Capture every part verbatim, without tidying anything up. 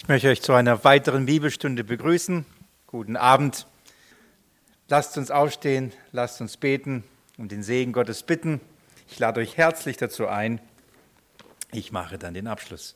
möchte euch zu einer weiteren Bibelstunde begrüßen. Guten Abend. Lasst uns aufstehen, lasst uns beten und den Segen Gottes bitten. Ich lade euch herzlich dazu ein. Ich mache dann den Abschluss.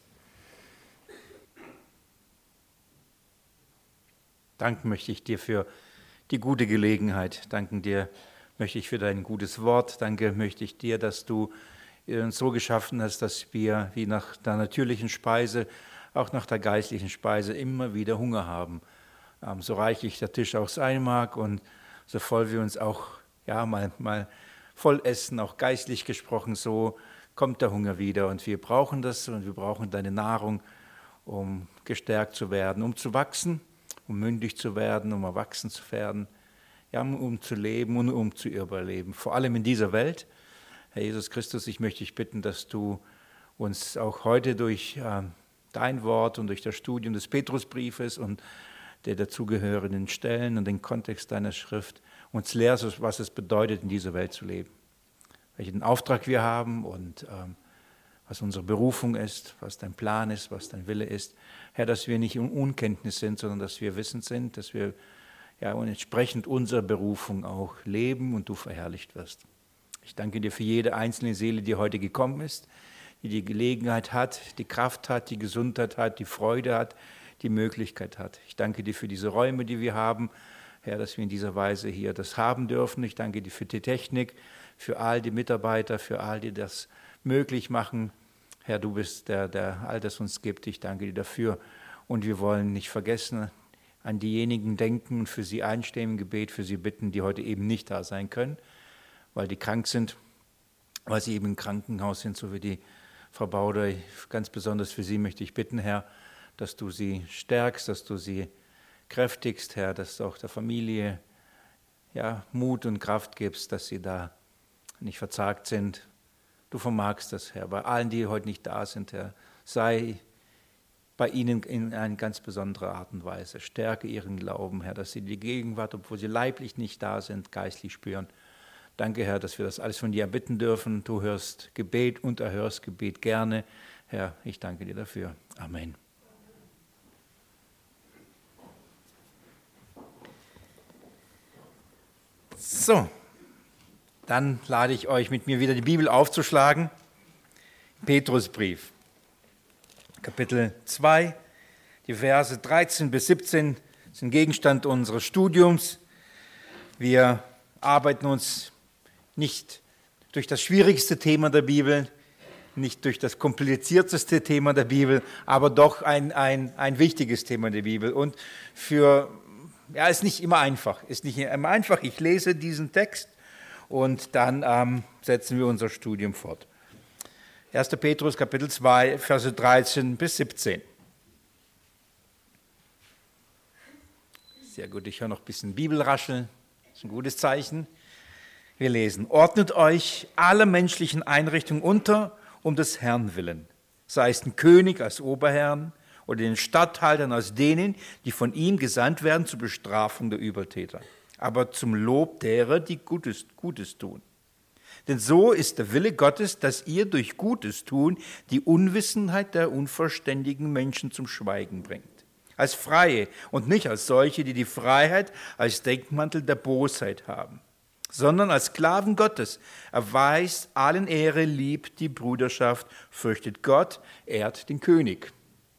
Danken möchte ich dir für die gute Gelegenheit. Danken dir möchte ich für dein gutes Wort. Danke möchte ich dir, dass du uns so geschaffen hast, dass wir wie nach der natürlichen Speise, auch nach der geistlichen Speise immer wieder Hunger haben. So reichlich der Tisch auch sein mag und so voll wir uns auch ja, mal, mal voll essen, auch geistlich gesprochen, so kommt der Hunger wieder. Und wir brauchen das und wir brauchen deine Nahrung, um gestärkt zu werden, um zu wachsen, um mündig zu werden, um erwachsen zu werden, ja, um zu leben und um zu überleben. Vor allem in dieser Welt. Herr Jesus Christus, ich möchte dich bitten, dass du uns auch heute durch äh, dein Wort und durch das Studium des Petrusbriefes und der dazugehörenden Stellen und den Kontext deiner Schrift uns lehrst, was es bedeutet, in dieser Welt zu leben. Welchen Auftrag wir haben und ähm, was unsere Berufung ist, was dein Plan ist, was dein Wille ist. Herr, dass wir nicht in Unkenntnis sind, sondern dass wir wissend sind, dass wir ja, und entsprechend unserer Berufung auch leben und du verherrlicht wirst. Ich danke dir für jede einzelne Seele, die heute gekommen ist, die die Gelegenheit hat, die Kraft hat, die Gesundheit hat, die Freude hat, die Möglichkeit hat. Ich danke dir für diese Räume, die wir haben, Herr, dass wir in dieser Weise hier das haben dürfen. Ich danke dir für die Technik, für all die Mitarbeiter, für all die das möglich machen. Herr, du bist der, der all das uns gibt. Ich danke dir dafür. Und wir wollen nicht vergessen, an diejenigen denken und für sie einstehen im Gebet, für sie bitten, die heute eben nicht da sein können, weil die krank sind, weil sie eben im Krankenhaus sind, so wie die Frau Bauder. Ganz besonders für sie möchte ich bitten, Herr, dass du sie stärkst, dass du sie kräftigst, Herr, dass du auch der Familie ja, Mut und Kraft gibst, dass sie da nicht verzagt sind. Du vermagst das, Herr. Bei allen, die heute nicht da sind, Herr, sei bei ihnen in eine ganz besondere Art und Weise. Stärke ihren Glauben, Herr, dass sie die Gegenwart, obwohl sie leiblich nicht da sind, geistlich spüren. Danke, Herr, dass wir das alles von dir erbitten dürfen. Du hörst Gebet und erhörst Gebet gerne. Herr, ich danke dir dafür. Amen. So, dann lade ich euch, mit mir wieder die Bibel aufzuschlagen. Petrusbrief, Kapitel zwei, die Verse dreizehn bis siebzehn sind Gegenstand unseres Studiums. Wir arbeiten uns nicht durch das schwierigste Thema der Bibel, nicht durch das komplizierteste Thema der Bibel, aber doch ein, ein, ein wichtiges Thema der Bibel. Und für, ja, ist nicht immer einfach, ist nicht immer einfach. Ich lese diesen Text und dann ähm, setzen wir unser Studium fort. erster Petrus, Kapitel zwei, Verse dreizehn bis siebzehn. Sehr gut, ich höre noch ein bisschen Bibelrascheln, das ist ein gutes Zeichen. Wir lesen, ordnet euch aller menschlichen Einrichtungen unter, um des Herrn willen, sei es den König als Oberherrn oder den Statthaltern als denen, die von ihm gesandt werden zur Bestrafung der Übeltäter, aber zum Lob derer, die Gutes, Gutes tun. Denn so ist der Wille Gottes, dass ihr durch Gutes tun die Unwissenheit der unverständigen Menschen zum Schweigen bringt. Als Freie und nicht als solche, die die Freiheit als Deckmantel der Bosheit haben, sondern als Sklaven Gottes. Erweist allen Ehre, liebt die Brüderschaft, fürchtet Gott, ehrt den König.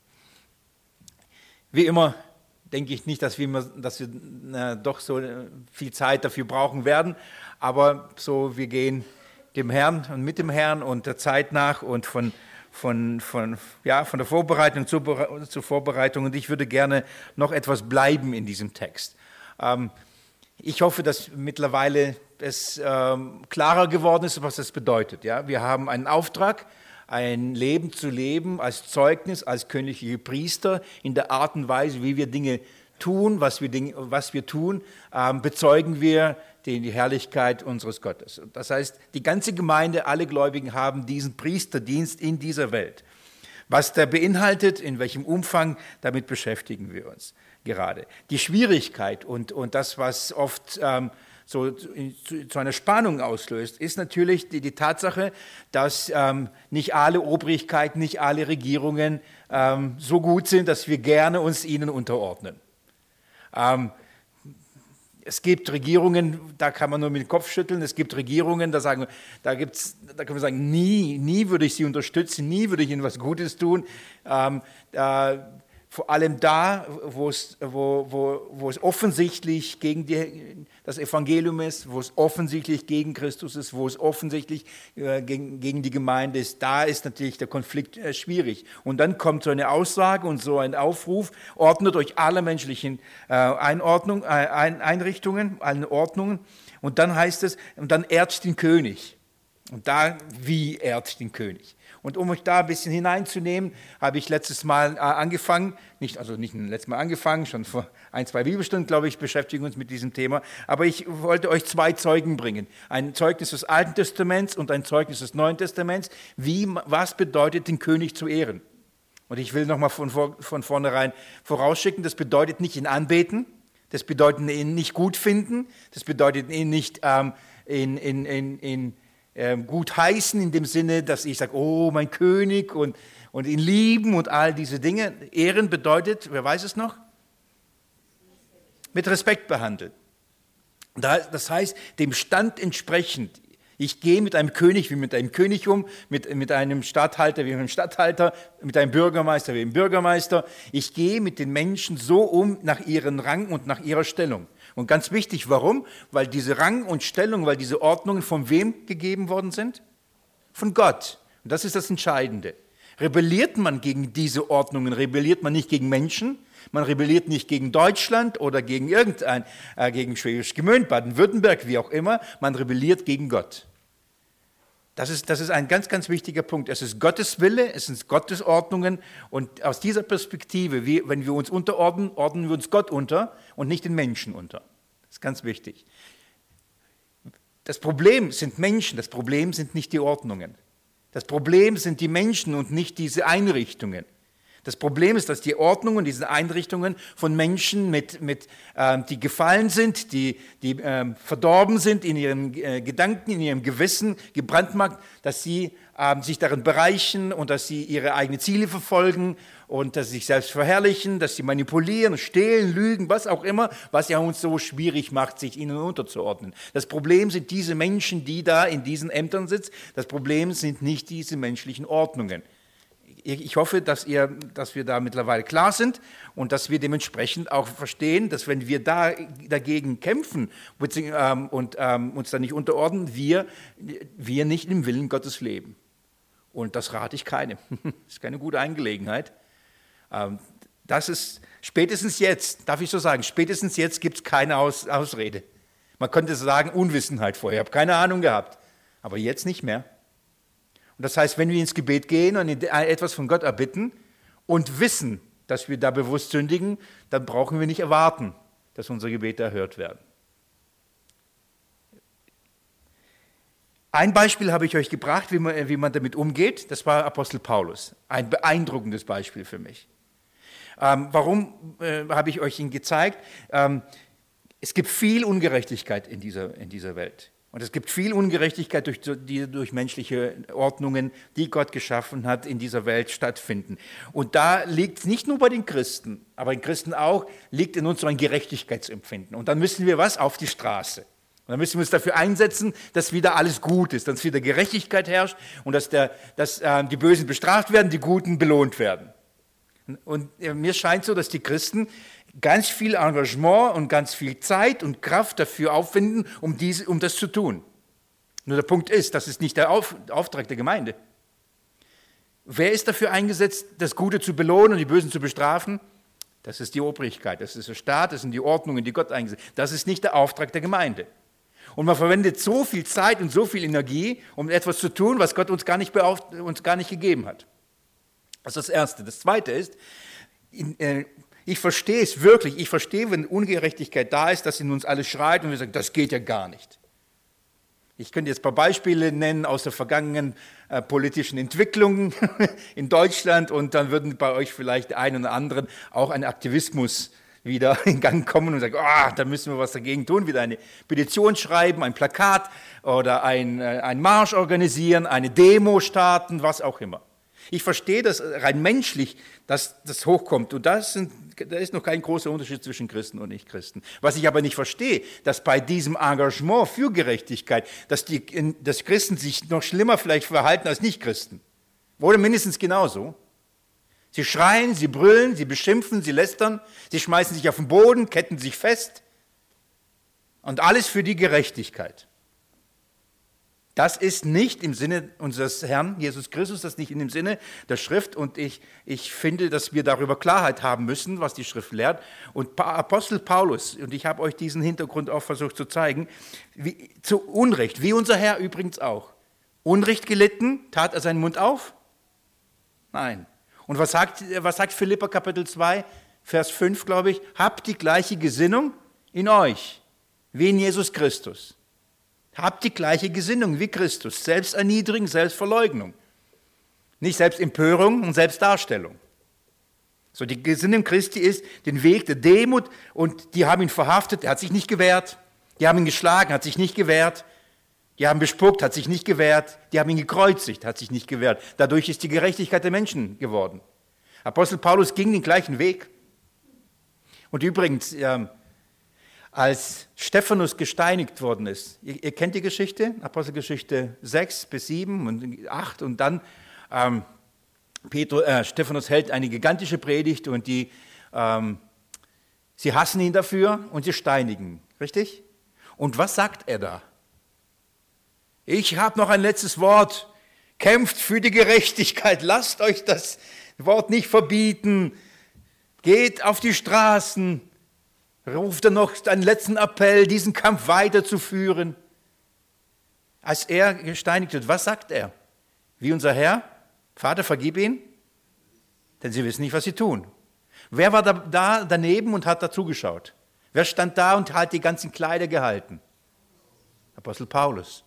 Wie immer denke ich nicht, dass wir, dass wir na, doch so viel Zeit dafür brauchen werden, aber so, wir gehen dem Herrn und mit dem Herrn und der Zeit nach und von, von, von, ja, von der Vorbereitung zur, zur Vorbereitung, und ich würde gerne noch etwas bleiben in diesem Text. Ähm, Ich hoffe, dass mittlerweile es ähm, klarer geworden ist, was das bedeutet. Ja? Wir haben einen Auftrag, ein Leben zu leben als Zeugnis, als königliche Priester, in der Art und Weise, wie wir Dinge tun, was wir, Dinge, was wir tun, ähm, bezeugen wir die, die Herrlichkeit unseres Gottes. Das heißt, die ganze Gemeinde, alle Gläubigen haben diesen Priesterdienst in dieser Welt. Was der beinhaltet, in welchem Umfang, damit beschäftigen wir uns gerade. Die Schwierigkeit und, und das, was oft ähm, so zu, zu einer Spannung auslöst, ist natürlich die, die Tatsache, dass ähm, nicht alle Obrigkeiten, nicht alle Regierungen ähm, so gut sind, dass wir gerne uns ihnen unterordnen. Ähm, Es gibt Regierungen, da kann man nur mit dem Kopf schütteln. Es gibt Regierungen, da, sagen, da, gibt's, da können wir sagen, nie, nie würde ich sie unterstützen, nie würde ich ihnen was Gutes tun. Ähm, äh, vor allem da, wo es, wo, wo, wo es offensichtlich gegen die, das Evangelium ist, wo es offensichtlich gegen Christus ist, wo es offensichtlich äh, gegen, gegen die Gemeinde ist, da ist natürlich der Konflikt äh, schwierig. Und dann kommt so eine Aussage und so ein Aufruf, ordnet euch alle menschlichen äh, Einordnung, äh, ein, Einrichtungen, allen Ordnungen. Und dann heißt es, und dann ehrt den König. Und da, wie ehrt den König? Und um euch da ein bisschen hineinzunehmen, habe ich letztes Mal äh, angefangen, nicht, also nicht letztes Mal angefangen, schon vor ein, zwei Bibelstunden, glaube ich, beschäftigen wir uns mit diesem Thema, aber ich wollte euch zwei Zeugen bringen. Ein Zeugnis des Alten Testaments und ein Zeugnis des Neuen Testaments, wie, was bedeutet, den König zu ehren. Und ich will nochmal von, von vornherein vorausschicken, das bedeutet nicht ihn anbeten, das bedeutet ihn nicht gut finden, das bedeutet ihn nicht ähm, in, in, in, in gut heißen in dem Sinne, dass ich sage, oh, mein König und, und ihn lieben und all diese Dinge. Ehren bedeutet, wer weiß es noch? Mit Respekt behandeln. Das heißt, dem Stand entsprechend. Ich gehe mit einem König wie mit einem König um, mit, mit einem Statthalter wie mit einem Statthalter, mit einem Bürgermeister wie einem Bürgermeister. Ich gehe mit den Menschen so um nach ihrem Rang und nach ihrer Stellung. Und ganz wichtig, warum? Weil diese Rang und Stellung, weil diese Ordnungen von wem gegeben worden sind? Von Gott. Und das ist das Entscheidende. Rebelliert man gegen diese Ordnungen, rebelliert man nicht gegen Menschen, man rebelliert nicht gegen Deutschland oder gegen irgendein, äh, gegen Schwäbisch Gmünd, Baden-Württemberg, wie auch immer, man rebelliert gegen Gott. Das ist, das ist ein ganz, ganz wichtiger Punkt. Es ist Gottes Wille, es sind Gottes Ordnungen und aus dieser Perspektive, wie, wenn wir uns unterordnen, ordnen wir uns Gott unter und nicht den Menschen unter. Das ist ganz wichtig. Das Problem sind Menschen, das Problem sind nicht die Ordnungen. Das Problem sind die Menschen und nicht diese Einrichtungen. Das Problem ist, dass die Ordnungen, diese Einrichtungen von Menschen, mit, mit, äh, die gefallen sind, die, die äh, verdorben sind in ihren äh, Gedanken, in ihrem Gewissen, gebrandmarkt, dass sie äh, sich darin bereichern und dass sie ihre eigenen Ziele verfolgen und dass sie sich selbst verherrlichen, dass sie manipulieren, stehlen, lügen, was auch immer, was ja uns so schwierig macht, sich ihnen unterzuordnen. Das Problem sind diese Menschen, die da in diesen Ämtern sitzen. Das Problem sind nicht diese menschlichen Ordnungen. Ich hoffe, dass, ihr, dass wir da mittlerweile klar sind und dass wir dementsprechend auch verstehen, dass wenn wir da dagegen kämpfen und ähm, uns da nicht unterordnen, wir, wir nicht im Willen Gottes leben. Und das rate ich keinem. Das ist keine gute Angelegenheit. Ähm, das ist spätestens jetzt, darf ich so sagen, spätestens jetzt gibt es keine Aus, Ausrede. Man könnte sagen, Unwissenheit vorher, ich habe keine Ahnung gehabt, aber jetzt nicht mehr. Und das heißt, wenn wir ins Gebet gehen und etwas von Gott erbitten und wissen, dass wir da bewusst sündigen, dann brauchen wir nicht erwarten, dass unsere Gebete erhört werden. Ein Beispiel habe ich euch gebracht, wie man, wie man damit umgeht. Das war Apostel Paulus. Ein beeindruckendes Beispiel für mich. Ähm, warum äh, habe ich euch ihn gezeigt? Ähm, es gibt viel Ungerechtigkeit in dieser, in dieser Welt. Und es gibt viel Ungerechtigkeit, durch, die durch menschliche Ordnungen, die Gott geschaffen hat, in dieser Welt stattfinden. Und da liegt es nicht nur bei den Christen, aber in Christen auch, liegt in uns so ein Gerechtigkeitsempfinden. Und dann müssen wir was? Auf die Straße. Und dann müssen wir uns dafür einsetzen, dass wieder alles gut ist, dass wieder Gerechtigkeit herrscht und dass, der, dass äh, die Bösen bestraft werden, die Guten belohnt werden. Und äh, mir scheint so, dass die Christen ganz viel Engagement und ganz viel Zeit und Kraft dafür aufwenden, um, diese, um das zu tun. Nur der Punkt ist, das ist nicht der Auf, Auftrag der Gemeinde. Wer ist dafür eingesetzt, das Gute zu belohnen und die Bösen zu bestrafen? Das ist die Obrigkeit, das ist der Staat, das sind die Ordnungen, die Gott eingesetzt hat. Das ist nicht der Auftrag der Gemeinde. Und man verwendet so viel Zeit und so viel Energie, um etwas zu tun, was Gott uns gar nicht, beauft- uns gar nicht gegeben hat. Das ist das Erste. Das Zweite ist, in, äh, ich verstehe es wirklich, ich verstehe, wenn Ungerechtigkeit da ist, dass in uns alles schreit und wir sagen, das geht ja gar nicht. Ich könnte jetzt ein paar Beispiele nennen aus der vergangenen äh, politischen Entwicklung in Deutschland und dann würden bei euch vielleicht der einen oder anderen auch ein Aktivismus wieder in Gang kommen und sagen, oh, da müssen wir was dagegen tun, wieder eine Petition schreiben, ein Plakat oder ein, äh, ein Marsch organisieren, eine Demo starten, was auch immer. Ich verstehe das rein menschlich, dass das hochkommt. Und das sind, da ist noch kein großer Unterschied zwischen Christen und Nichtchristen. Was ich aber nicht verstehe, dass bei diesem Engagement für Gerechtigkeit, dass die dass Christen sich noch schlimmer vielleicht verhalten als Nichtchristen. Oder mindestens genauso. Sie schreien, sie brüllen, sie beschimpfen, sie lästern, sie schmeißen sich auf den Boden, ketten sich fest. Und alles für die Gerechtigkeit. Das ist nicht im Sinne unseres Herrn Jesus Christus, das ist nicht in dem Sinne der Schrift. Und ich, ich finde, dass wir darüber Klarheit haben müssen, was die Schrift lehrt. Und Apostel Paulus, und ich habe euch diesen Hintergrund auch versucht zu zeigen, wie, zu Unrecht, wie unser Herr übrigens auch. Unrecht gelitten, tat er seinen Mund auf? Nein. Und was sagt, was sagt Philipper Kapitel zwei, Vers fünf, glaube ich? Habt die gleiche Gesinnung in euch, wie in Jesus Christus. Habt die gleiche Gesinnung wie Christus. Selbsterniedrigung, Selbstverleugnung. Nicht Selbstempörung und Selbstdarstellung. So, die Gesinnung Christi ist den Weg der Demut und die haben ihn verhaftet, er hat sich nicht gewehrt. Die haben ihn geschlagen, hat sich nicht gewehrt. Die haben bespuckt, hat sich nicht gewehrt. Die haben ihn gekreuzigt, hat sich nicht gewehrt. Dadurch ist die Gerechtigkeit der Menschen geworden. Apostel Paulus ging den gleichen Weg. Und übrigens, ähm, als Stephanus gesteinigt worden ist, ihr, ihr kennt die Geschichte, Apostelgeschichte sechs bis sieben und acht und dann ähm, Petru, äh, Stephanus hält eine gigantische Predigt und die, ähm, sie hassen ihn dafür und sie steinigen, richtig? Und was sagt er da? Ich habe noch ein letztes Wort, kämpft für die Gerechtigkeit, lasst euch das Wort nicht verbieten, geht auf die Straßen, ruft er noch einen letzten Appell, diesen Kampf weiterzuführen. Als er gesteinigt wird, was sagt er? Wie unser Herr, Vater, vergib ihn, denn sie wissen nicht, was sie tun. Wer war da, da daneben und hat dazugeschaut? Wer stand da und hat die ganzen Kleider gehalten? Apostel Paulus.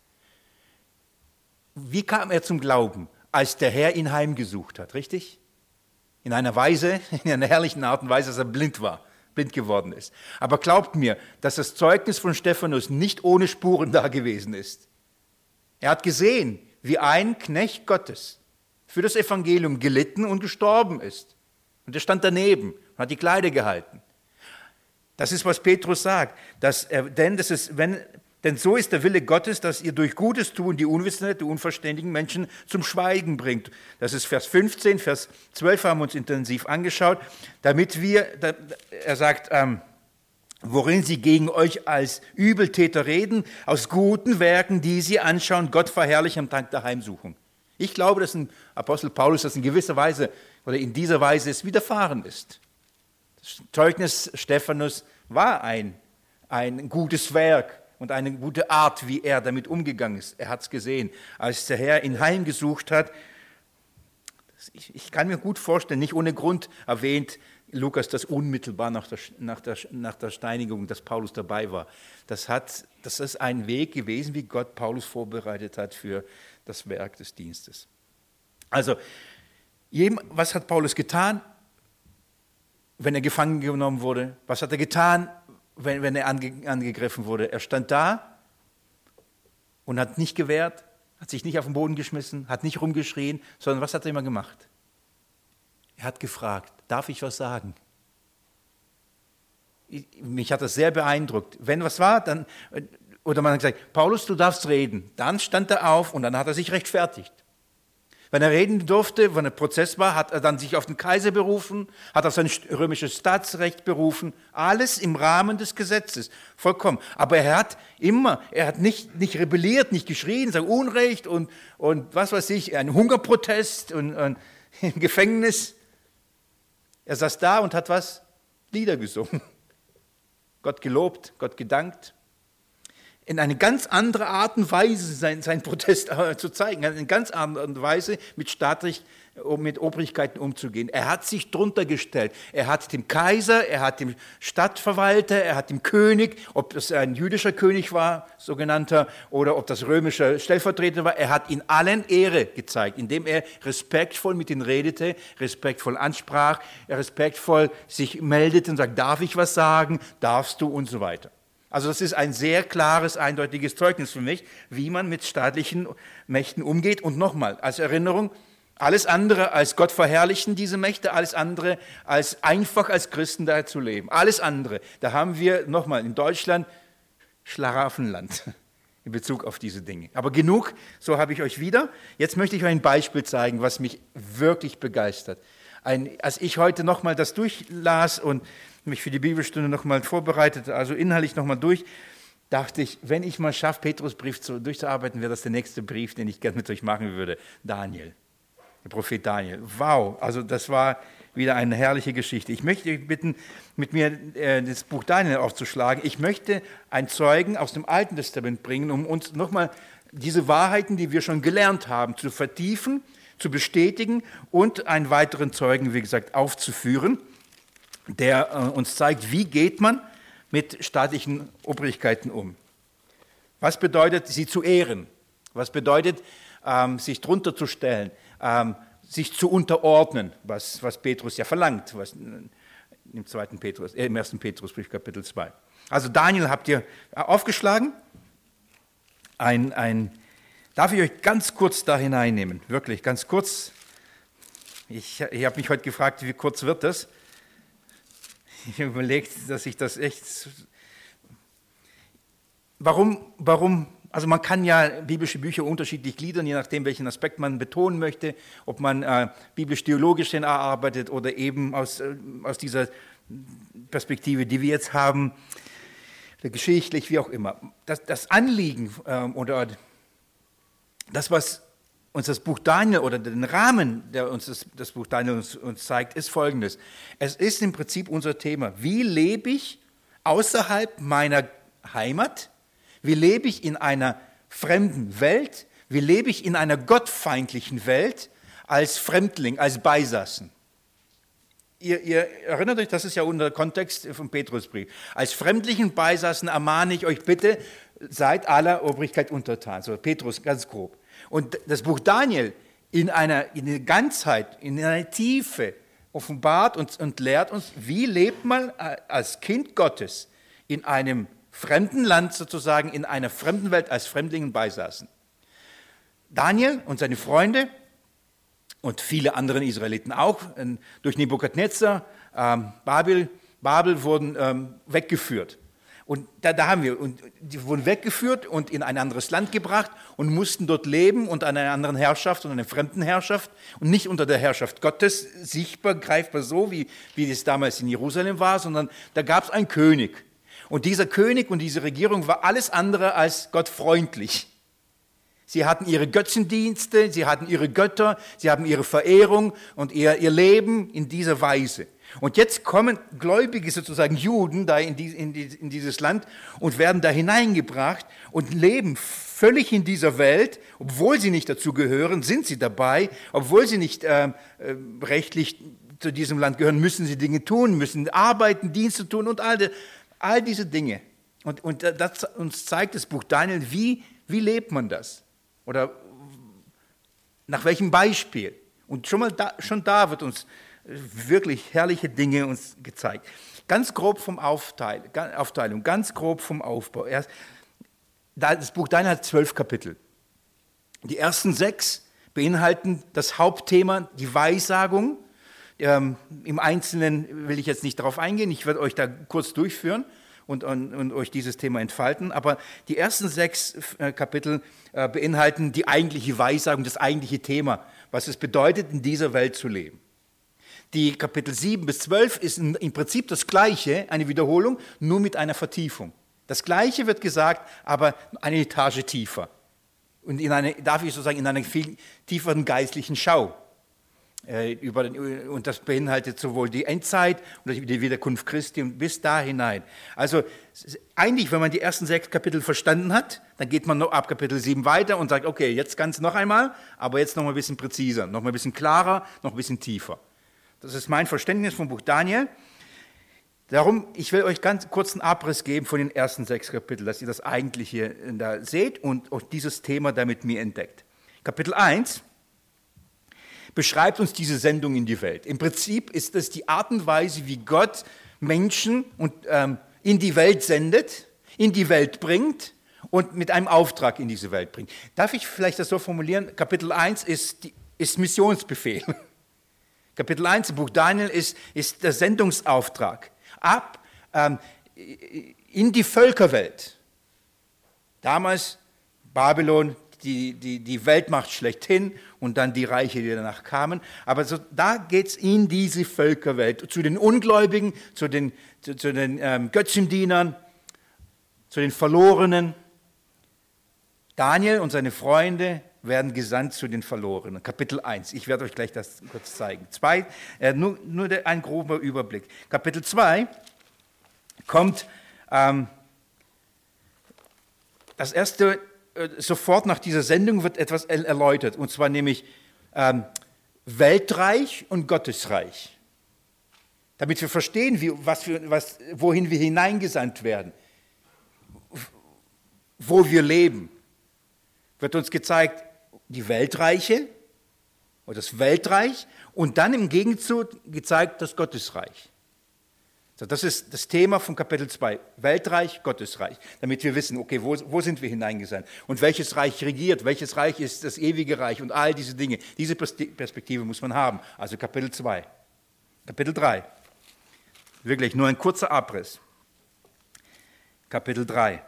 Wie kam er zum Glauben? Als der Herr ihn heimgesucht hat, richtig? In einer Weise, in einer herrlichen Art und Weise, dass er blind war. blind geworden ist. Aber glaubt mir, dass das Zeugnis von Stephanus nicht ohne Spuren da gewesen ist. Er hat gesehen, wie ein Knecht Gottes für das Evangelium gelitten und gestorben ist. Und er stand daneben und hat die Kleider gehalten. Das ist, was Petrus sagt. Dass er, denn, das ist, wenn, denn so ist der Wille Gottes, dass ihr durch Gutes tun die Unwissenden, die unverständigen Menschen zum Schweigen bringt. Das ist Vers fünfzehn, Vers zwölf haben wir uns intensiv angeschaut, damit wir, er sagt, ähm, worin sie gegen euch als Übeltäter reden, aus guten Werken, die sie anschauen, Gott verherrlichen am Tag der Heimsuchung. Ich glaube, dass ein Apostel Paulus das in gewisser Weise oder in dieser Weise es widerfahren ist. Das Zeugnis Stephanus war ein, ein gutes Werk und eine gute Art, wie er damit umgegangen ist. Er hat es gesehen, als der Herr ihn heimgesucht hat. Ich, ich kann mir gut vorstellen, nicht ohne Grund erwähnt Lukas das unmittelbar nach der, nach der, nach der Steinigung, dass Paulus dabei war. Das, hat, das ist ein Weg gewesen, wie Gott Paulus vorbereitet hat für das Werk des Dienstes. Also, was hat Paulus getan, wenn er gefangen genommen wurde? Was hat er getan, wenn, wenn er ange, angegriffen wurde? Er stand da und hat nicht gewehrt, hat sich nicht auf den Boden geschmissen, hat nicht rumgeschrien, sondern was hat er immer gemacht? Er hat gefragt, darf ich was sagen? Ich, mich hat das sehr beeindruckt. Wenn was war, dann, oder man hat gesagt, Paulus, du darfst reden. Dann stand er auf und dann hat er sich rechtfertigt. Wenn er reden durfte, wenn ein Prozess war, hat er dann sich auf den Kaiser berufen, hat auf sein römisches Staatsrecht berufen, alles im Rahmen des Gesetzes, vollkommen. Aber er hat immer, er hat nicht, nicht rebelliert, nicht geschrien, sagt Unrecht und, und was weiß ich, ein Hungerprotest und, und im Gefängnis. Er saß da und hat was? Lieder gesungen. Gott gelobt, Gott gedankt. in eine ganz andere Art und Weise seinen sein Protest zu zeigen, in eine ganz andere Weise mit staatlich, mit Obrigkeiten umzugehen. Er hat sich drunter gestellt. Er hat dem Kaiser, er hat dem Stadtverwalter, er hat dem König, ob das ein jüdischer König war, sogenannter, oder ob das römischer Stellvertreter war, er hat ihnen allen Ehre gezeigt, indem er respektvoll mit ihnen redete, respektvoll ansprach, er respektvoll sich meldete und sagt, darf ich was sagen, darfst du und so weiter. Also das ist ein sehr klares, eindeutiges Zeugnis für mich, wie man mit staatlichen Mächten umgeht. Und nochmal, als Erinnerung, alles andere als Gott verherrlichen diese Mächte, alles andere als einfach als Christen da zu leben. Alles andere, da haben wir nochmal in Deutschland Schlaraffenland in Bezug auf diese Dinge. Aber genug, so habe ich euch wieder. Jetzt möchte ich euch ein Beispiel zeigen, was mich wirklich begeistert. Ein, als ich heute nochmal das durchlas und mich für die Bibelstunde nochmal vorbereitete, also inhaltlich nochmal durch, dachte ich, wenn ich mal schaffe, Petrusbrief zu, durchzuarbeiten, wäre das der nächste Brief, den ich gerne mit euch machen würde. Daniel, der Prophet Daniel. Wow, also das war wieder eine herrliche Geschichte. Ich möchte euch bitten, mit mir äh, das Buch Daniel aufzuschlagen. Ich möchte einen Zeugen aus dem Alten Testament bringen, um uns nochmal diese Wahrheiten, die wir schon gelernt haben, zu vertiefen, zu bestätigen und einen weiteren Zeugen, wie gesagt, aufzuführen, der äh, uns zeigt, wie geht man mit staatlichen Obrigkeiten um. Was bedeutet, sie zu ehren? Was bedeutet, ähm, sich drunter zu stellen, ähm, sich zu unterordnen, was, was Petrus ja verlangt, was im zweiten Petrus, äh, im ersten Petrusbrief, Kapitel zwei. Also Daniel habt ihr aufgeschlagen. Ein, ein, darf ich euch ganz kurz da hineinnehmen? Wirklich, ganz kurz. Ich, ich habe mich heute gefragt, wie kurz wird das? Ich habe überlegt, dass ich das echt... Warum, warum, also man kann ja biblische Bücher unterschiedlich gliedern, je nachdem, welchen Aspekt man betonen möchte, ob man äh, biblisch-theologisch erarbeitet oder eben aus, äh, aus dieser Perspektive, die wir jetzt haben, geschichtlich, wie auch immer. Das, das Anliegen äh, oder das, was uns das Buch Daniel oder den Rahmen, der uns das, das Buch Daniel uns, uns zeigt, ist folgendes. Es ist im Prinzip unser Thema. Wie lebe ich außerhalb meiner Heimat? Wie lebe ich in einer fremden Welt? Wie lebe ich in einer gottfeindlichen Welt als Fremdling, als Beisassen? Ihr, ihr erinnert euch, das ist ja unter Kontext vom Petrusbrief. Als fremdlichen Beisassen ermahne ich euch bitte, seid aller Obrigkeit untertan. So Petrus ganz grob. Und das Buch Daniel in einer, in einer Ganzheit, in einer Tiefe offenbart uns und lehrt uns, wie lebt man als Kind Gottes in einem fremden Land sozusagen, in einer fremden Welt als Fremdlingen beisaßen. Daniel und seine Freunde und viele andere Israeliten auch, durch Nebukadnezar, ähm, Babel, Babel wurden ähm, weggeführt. Und da, da haben wir, und die wurden weggeführt und in ein anderes Land gebracht und mussten dort leben unter einer anderen Herrschaft und einer fremden Herrschaft und nicht unter der Herrschaft Gottes, sichtbar, greifbar so, wie, wie es damals in Jerusalem war, sondern da gab es einen König. Und dieser König und diese Regierung war alles andere als gottfreundlich. Sie hatten ihre Götzendienste, sie hatten ihre Götter, sie haben ihre Verehrung und ihr, ihr Leben in dieser Weise. Und jetzt kommen gläubige sozusagen Juden da in, die, in, die, in dieses Land und werden da hineingebracht und leben völlig in dieser Welt, obwohl sie nicht dazu gehören, sind sie dabei, obwohl sie nicht äh, äh, rechtlich zu diesem Land gehören, müssen sie Dinge tun, müssen arbeiten, Dienste tun und all, die, all diese Dinge. Und, und das uns zeigt das Buch Daniel, wie, wie lebt man das? Oder nach welchem Beispiel? Und schon mal da, schon da wird uns wirklich herrliche Dinge uns gezeigt. Ganz grob vom Aufteil, Aufteilung, ganz grob vom Aufbau. Erst, das Buch Daniel hat zwölf Kapitel. Die ersten sechs beinhalten das Hauptthema, die Weissagung. Ähm, Im Einzelnen will ich jetzt nicht darauf eingehen, ich werde euch da kurz durchführen und, und, und euch dieses Thema entfalten. Aber die ersten sechs äh, Kapitel äh, beinhalten die eigentliche Weissagung, das eigentliche Thema, was es bedeutet, in dieser Welt zu leben. Die Kapitel sieben bis zwölf ist im Prinzip das Gleiche, eine Wiederholung, nur mit einer Vertiefung. Das Gleiche wird gesagt, aber eine Etage tiefer. Und in eine, darf ich so sagen, in einer viel tieferen geistlichen Schau. äh, über, und das beinhaltet sowohl die Endzeit und die Wiederkunft Christi und bis da hinein. Also eigentlich, wenn man die ersten sechs Kapitel verstanden hat, dann geht man noch ab Kapitel sieben weiter und sagt, okay, jetzt ganz noch einmal, aber jetzt noch mal ein bisschen präziser, noch mal ein bisschen klarer, noch ein bisschen tiefer. Das ist mein Verständnis vom Buch Daniel. Darum, ich will euch ganz kurz einen Abriss geben von den ersten sechs Kapiteln, dass ihr das eigentlich hier da seht und auch dieses Thema da mit mir entdeckt. Kapitel eins beschreibt uns diese Sendung in die Welt. Im Prinzip ist das die Art und Weise, wie Gott Menschen und, ähm, in die Welt sendet, in die Welt bringt und mit einem Auftrag in diese Welt bringt. Darf ich vielleicht das so formulieren? Kapitel eins ist, die, ist Missionsbefehl. Kapitel eins im Buch Daniel ist, ist der Sendungsauftrag. Ab ähm, in die Völkerwelt. Damals Babylon, die, die, die Weltmacht schlechthin und dann die Reiche, die danach kamen. Aber so, da geht es in diese Völkerwelt, zu den Ungläubigen, zu den, zu, zu den ähm, Götzendienern, zu den Verlorenen. Daniel und seine Freunde werden gesandt zu den Verlorenen. Kapitel eins. Ich werde euch gleich das kurz zeigen. Zwei, äh, nur nur der, ein grober Überblick. Kapitel zwei kommt ähm, das erste, äh, sofort nach dieser Sendung wird etwas erläutert, und zwar nämlich ähm, Weltreich und Gottesreich. Damit wir verstehen, wie, was für, was, wohin wir hineingesandt werden, wo wir leben, wird uns gezeigt, die Weltreiche oder das Weltreich und dann im Gegenzug gezeigt das Gottesreich. So, das ist das Thema von Kapitel zwei, Weltreich, Gottesreich, damit wir wissen, okay, wo, wo sind wir hineingesandt und welches Reich regiert, welches Reich ist das ewige Reich und all diese Dinge. Diese Perspektive muss man haben, also Kapitel zwei. Kapitel drei, wirklich nur ein kurzer Abriss. Kapitel drei.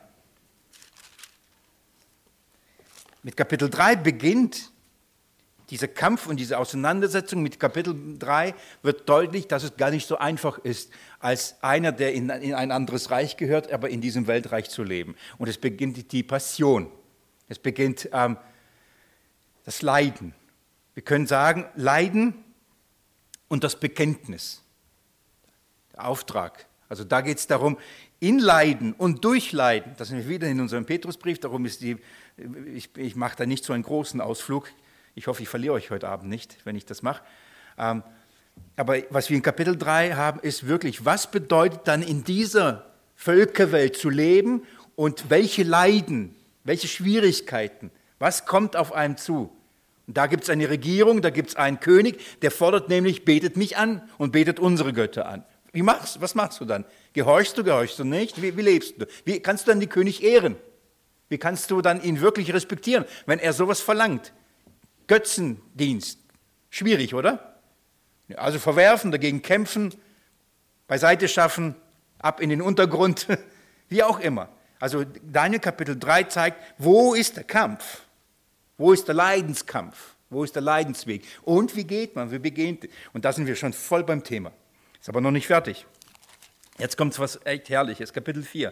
Mit Kapitel drei beginnt dieser Kampf und diese Auseinandersetzung. Mit Kapitel drei wird deutlich, dass es gar nicht so einfach ist, als einer, der in, in ein anderes Reich gehört, aber in diesem Weltreich zu leben. Und es beginnt die Passion. Es beginnt ähm, das Leiden. Wir können sagen, Leiden und das Bekenntnis. Der Auftrag. Also da geht es darum, in Leiden und durch Leiden, das sind wir wieder in unserem Petrusbrief, darum ist die, ich, ich mache da nicht so einen großen Ausflug, ich hoffe, ich verliere euch heute Abend nicht, wenn ich das mache, ähm, aber was wir in Kapitel drei haben, ist wirklich, was bedeutet dann in dieser Völkerwelt zu leben und welche Leiden, welche Schwierigkeiten, was kommt auf einem zu? Und da gibt es eine Regierung, da gibt es einen König, der fordert nämlich, betet mich an und betet unsere Götter an. Wie machst, was machst du dann? Gehorchst du, gehorchst du nicht? Wie, wie lebst du? Wie kannst du dann den König ehren? Wie kannst du dann ihn wirklich respektieren, wenn er sowas verlangt? Götzendienst. Schwierig, oder? Also verwerfen, dagegen kämpfen, beiseite schaffen, ab in den Untergrund, wie auch immer. Also Daniel Kapitel drei zeigt, wo ist der Kampf? Wo ist der Leidenskampf? Wo ist der Leidensweg? Und wie geht man? Wie beginnt? Und da sind wir schon voll beim Thema. Ist aber noch nicht fertig. Jetzt kommt was echt Herrliches, Kapitel vier.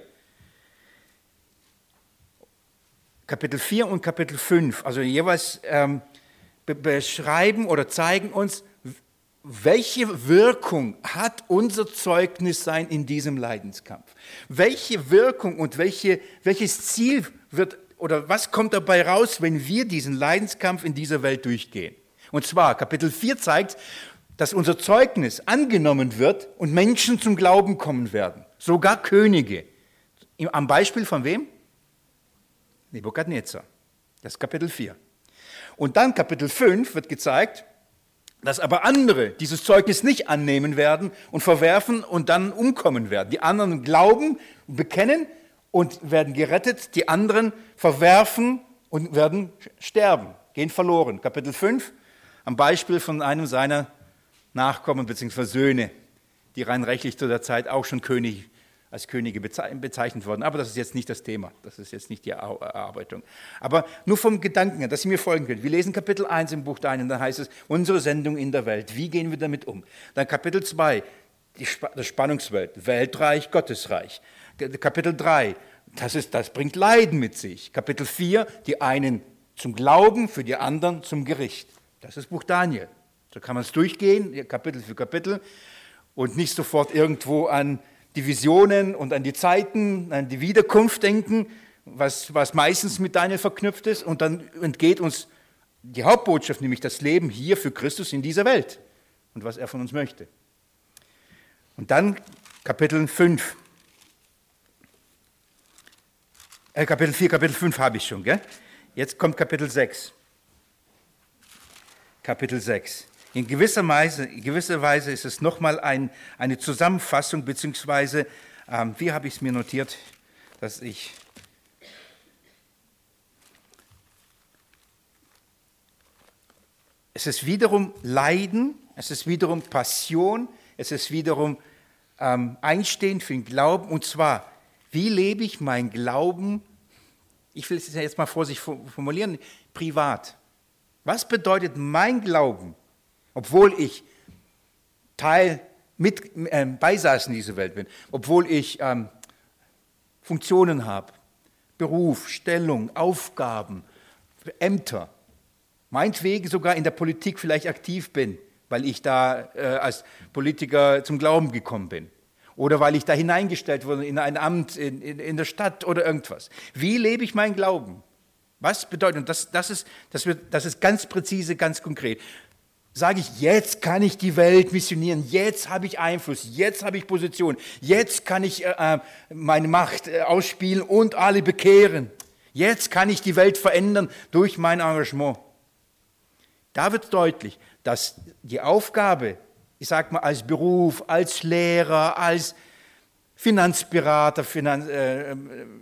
Kapitel vier und Kapitel fünf, also jeweils ähm, be- beschreiben oder zeigen uns, welche Wirkung hat unser Zeugnissein in diesem Leidenskampf? Welche Wirkung und welche, welches Ziel wird oder was kommt dabei raus, wenn wir diesen Leidenskampf in dieser Welt durchgehen? Und zwar, Kapitel vier zeigt, dass unser Zeugnis angenommen wird und Menschen zum Glauben kommen werden. Sogar Könige. Am Beispiel von wem? Nebukadnezar. Das ist Kapitel vier. Und dann Kapitel fünf wird gezeigt, dass aber andere dieses Zeugnis nicht annehmen werden und verwerfen und dann umkommen werden. Die anderen glauben, bekennen und werden gerettet. Die anderen verwerfen und werden sterben, gehen verloren. Kapitel fünf, am Beispiel von einem seiner Nachkommen bzw. Söhne, die rein rechtlich zu der Zeit auch schon König, als Könige bezeichnet wurden. Aber das ist jetzt nicht das Thema, das ist jetzt nicht die Erarbeitung. Aber nur vom Gedanken her, dass Sie mir folgen können. Wir lesen Kapitel eins im Buch Daniel, dann heißt es, unsere Sendung in der Welt, wie gehen wir damit um? Dann Kapitel zwei, die das Spannungsfeld, Weltreich, Gottesreich. Kapitel drei, das, ist, das bringt Leiden mit sich. Kapitel vier, die einen zum Glauben, für die anderen zum Gericht. Das ist Buch Daniel. So kann man es durchgehen, Kapitel für Kapitel, und nicht sofort irgendwo an die Visionen und an die Zeiten, an die Wiederkunft denken, was, was meistens mit Daniel verknüpft ist, und dann entgeht uns die Hauptbotschaft, nämlich das Leben hier für Christus in dieser Welt und was er von uns möchte. Und dann Kapitel fünf. Äh, Kapitel vier, Kapitel fünf habe ich schon, gell? Jetzt kommt Kapitel sechs. Kapitel sechs. In gewisser Weise, in gewisser Weise ist es nochmal ein, eine Zusammenfassung, beziehungsweise, ähm, wie habe ich es mir notiert, dass ich, es ist wiederum Leiden, es ist wiederum Passion, es ist wiederum ähm, Einstehen für den Glauben, und zwar, wie lebe ich mein Glauben, ich will es jetzt mal vorsichtig formulieren, privat. Was bedeutet mein Glauben? Obwohl ich Teil, mit, äh, Beisaß in dieser Welt bin, obwohl ich ähm, Funktionen habe, Beruf, Stellung, Aufgaben, Ämter, meinetwegen sogar in der Politik vielleicht aktiv bin, weil ich da äh, als Politiker zum Glauben gekommen bin oder weil ich da hineingestellt wurde in ein Amt in, in, in der Stadt oder irgendwas. Wie lebe ich meinen Glauben? Was bedeutet, und das, das, ist, das, wird, das ist ganz präzise, ganz konkret. Sage ich, jetzt kann ich die Welt missionieren, jetzt habe ich Einfluss, jetzt habe ich Position, jetzt kann ich äh, meine Macht äh, ausspielen und alle bekehren. Jetzt kann ich die Welt verändern durch mein Engagement. Da wird deutlich, dass die Aufgabe, ich sage mal als Beruf, als Lehrer, als Finanzberater, Finanz, äh,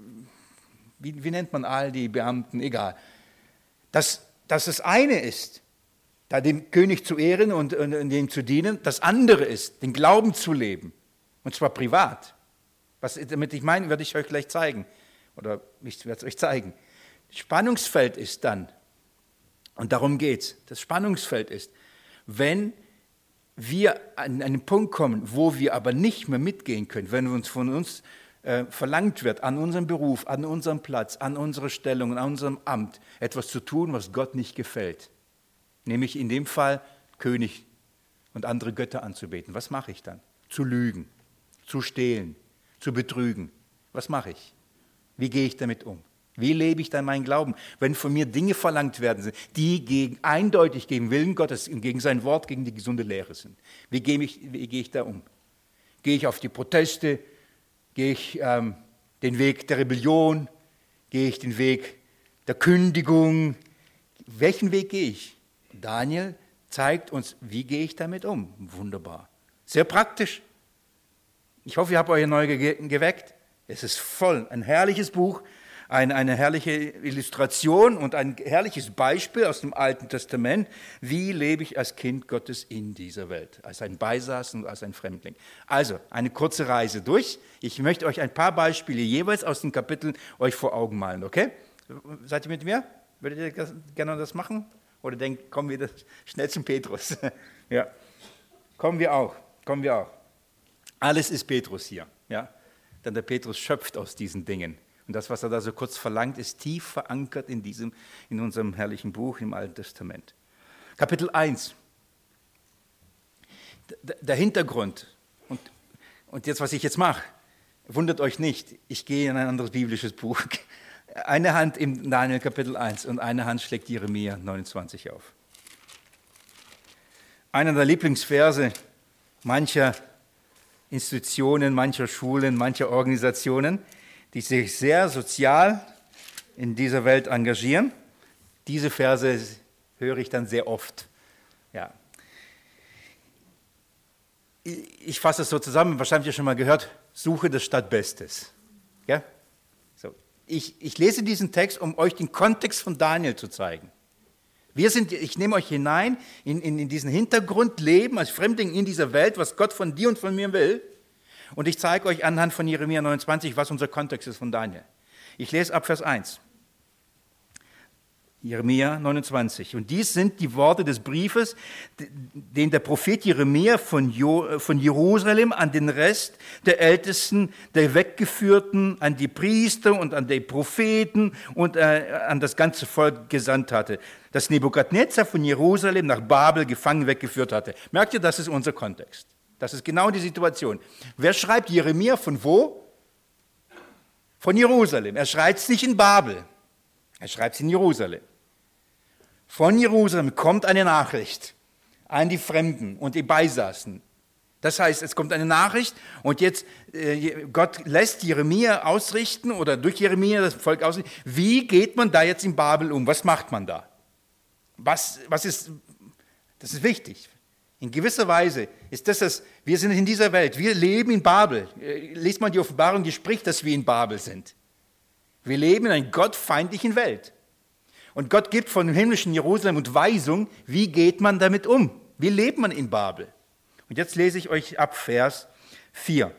wie, wie nennt man all die Beamten, egal, dass, dass das eine ist, da dem König zu ehren und, und, und dem zu dienen. Das andere ist, den Glauben zu leben, und zwar privat. Was damit ich meine, werde ich euch gleich zeigen, oder ich werde es euch zeigen. Das Spannungsfeld ist dann, und darum geht es, das Spannungsfeld ist, wenn wir an einen Punkt kommen, wo wir aber nicht mehr mitgehen können, wenn uns von uns äh, verlangt wird, an unserem Beruf, an unserem Platz, an unserer Stellung, an unserem Amt, etwas zu tun, was Gott nicht gefällt. Nämlich in dem Fall König und andere Götter anzubeten. Was mache ich dann? Zu lügen, zu stehlen, zu betrügen. Was mache ich? Wie gehe ich damit um? Wie lebe ich dann meinen Glauben? Wenn von mir Dinge verlangt werden, die gegen, eindeutig gegen den Willen Gottes und gegen sein Wort, gegen die gesunde Lehre sind. Wie gehe ich, wie gehe ich da um? Gehe ich auf die Proteste? Gehe ich ähm, den Weg der Rebellion? Gehe ich den Weg der Kündigung? Welchen Weg gehe ich? Daniel zeigt uns, wie gehe ich damit um. Wunderbar. Sehr praktisch. Ich hoffe, ihr habt eure Neugier geweckt. Es ist voll, ein herrliches Buch, eine, eine herrliche Illustration und ein herrliches Beispiel aus dem Alten Testament. Wie lebe ich als Kind Gottes in dieser Welt, als ein Beisaß und als ein Fremdling. Also, eine kurze Reise durch. Ich möchte euch ein paar Beispiele jeweils aus den Kapiteln euch vor Augen malen, okay? Seid ihr mit mir? Würdet ihr gerne das machen? Oder denkt, kommen wir das schnell zum Petrus? Ja, kommen wir auch, kommen wir auch. Alles ist Petrus hier, ja. Denn der Petrus schöpft aus diesen Dingen. Und das, was er da so kurz verlangt, ist tief verankert in, diesem, in unserem herrlichen Buch im Alten Testament. Kapitel eins. Der Hintergrund. Und, und jetzt, was ich jetzt mache, wundert euch nicht, ich gehe in ein anderes biblisches Buch. Eine Hand im Daniel Kapitel eins und eine Hand schlägt Jeremia neunundzwanzig auf. Einer der Lieblingsverse mancher Institutionen, mancher Schulen, mancher Organisationen, die sich sehr sozial in dieser Welt engagieren. Diese Verse höre ich dann sehr oft. Ja. Ich fasse es so zusammen, wahrscheinlich habt ihr schon mal gehört, Suche des Stadtbestes. Ja? So. Ich, ich lese diesen Text, um euch den Kontext von Daniel zu zeigen. Wir sind, ich nehme euch hinein in, in, in diesen Hintergrundleben als Fremdling in dieser Welt, was Gott von dir und von mir will. Und ich zeige euch anhand von Jeremia neunundzwanzig, was unser Kontext ist von Daniel. Ich lese ab Vers eins. Jeremia neunundzwanzig. Und dies sind die Worte des Briefes, den der Prophet Jeremia von, jo, von Jerusalem an den Rest der Ältesten, der Weggeführten, an die Priester und an die Propheten und äh, an das ganze Volk gesandt hatte, das Nebukadnezar von Jerusalem nach Babel gefangen weggeführt hatte. Merkt ihr, das ist unser Kontext. Das ist genau die Situation. Wer schreibt Jeremia von wo? Von Jerusalem. Er schreibt es nicht in Babel. Er schreibt es in Jerusalem. Von Jerusalem kommt eine Nachricht an die Fremden und die Beisaßen. Das heißt, es kommt eine Nachricht und jetzt äh, Gott lässt Jeremia ausrichten oder durch Jeremia das Volk ausrichten. Wie geht man da jetzt in Babel um? Was macht man da? Was, was ist, das ist wichtig. In gewisser Weise ist das, das, wir sind in dieser Welt, wir leben in Babel. Liest man die Offenbarung, die spricht, dass wir in Babel sind. Wir leben in einer gottfeindlichen Welt. Und Gott gibt von dem himmlischen Jerusalem und Weisung, wie geht man damit um? Wie lebt man in Babel? Und jetzt lese ich euch ab Vers vier.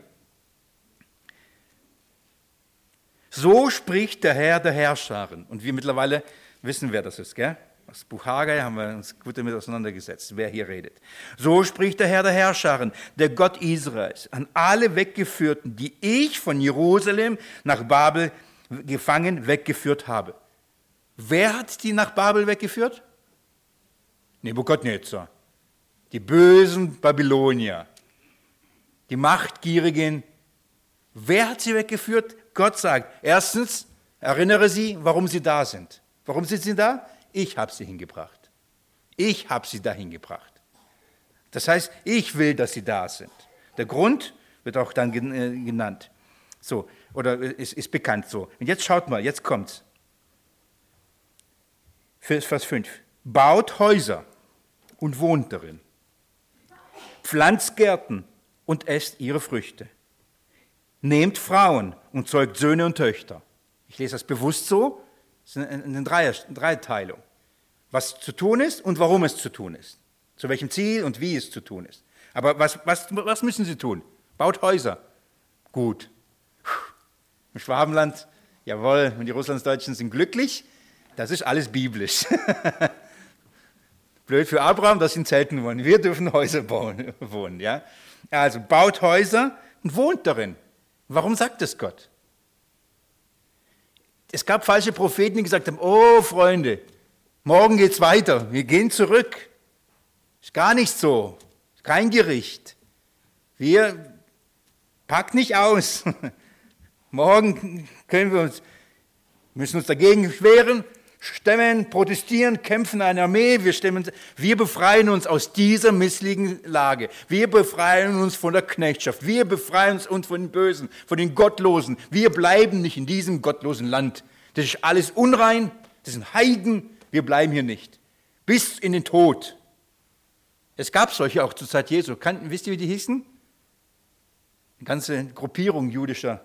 So spricht der Herr der Herrscharen. Und wir mittlerweile wissen, wer das ist, gell? Aus Buch Haggai haben wir uns gut damit auseinandergesetzt, wer hier redet. So spricht der Herr der Herrscharen, der Gott Israels, an alle Weggeführten, die ich von Jerusalem nach Babel gefangen weggeführt habe. Wer hat die nach Babel weggeführt? Nebukadnezar. Die bösen Babylonier. Die machtgierigen. Wer hat sie weggeführt? Gott sagt, erstens, erinnere sie, warum sie da sind. Warum sind sie da? Ich habe sie hingebracht. Ich habe sie dahin gebracht. Das heißt, ich will, dass sie da sind. Der Grund wird auch dann genannt. So, oder ist, ist bekannt so. Und jetzt schaut mal, jetzt kommt's. Vers fünf. Baut Häuser und wohnt darin. Pflanzt Gärten und esst ihre Früchte. Nehmt Frauen und zeugt Söhne und Töchter. Ich lese das bewusst so. Das ist eine Dreiteilung. Was zu tun ist und warum es zu tun ist. Zu welchem Ziel und wie es zu tun ist. Aber was, was, was müssen sie tun? Baut Häuser. Gut. Im Schwabenland, jawohl, und die Russlandsdeutschen sind glücklich. Das ist alles biblisch. Blöd für Abraham, dass sie in Zelten wohnen. Wir dürfen Häuser bauen, wohnen. Ja? Also baut Häuser und wohnt darin. Warum sagt das Gott? Es gab falsche Propheten, die gesagt haben, oh Freunde, morgen geht's weiter, wir gehen zurück. Ist gar nicht so, ist kein Gericht. Wir packen nicht aus. Morgen können wir uns, müssen uns dagegen wehren, stemmen, protestieren, kämpfen eine Armee, wir, stemmen, wir befreien uns aus dieser misslichen Lage. Wir befreien uns von der Knechtschaft, wir befreien uns von den Bösen, von den Gottlosen. Wir bleiben nicht in diesem gottlosen Land. Das ist alles unrein, das sind Heiden, wir bleiben hier nicht. Bis in den Tod. Es gab solche auch zur Zeit Jesu. Kannten, wisst ihr, wie die hießen? Eine ganze Gruppierung jüdischer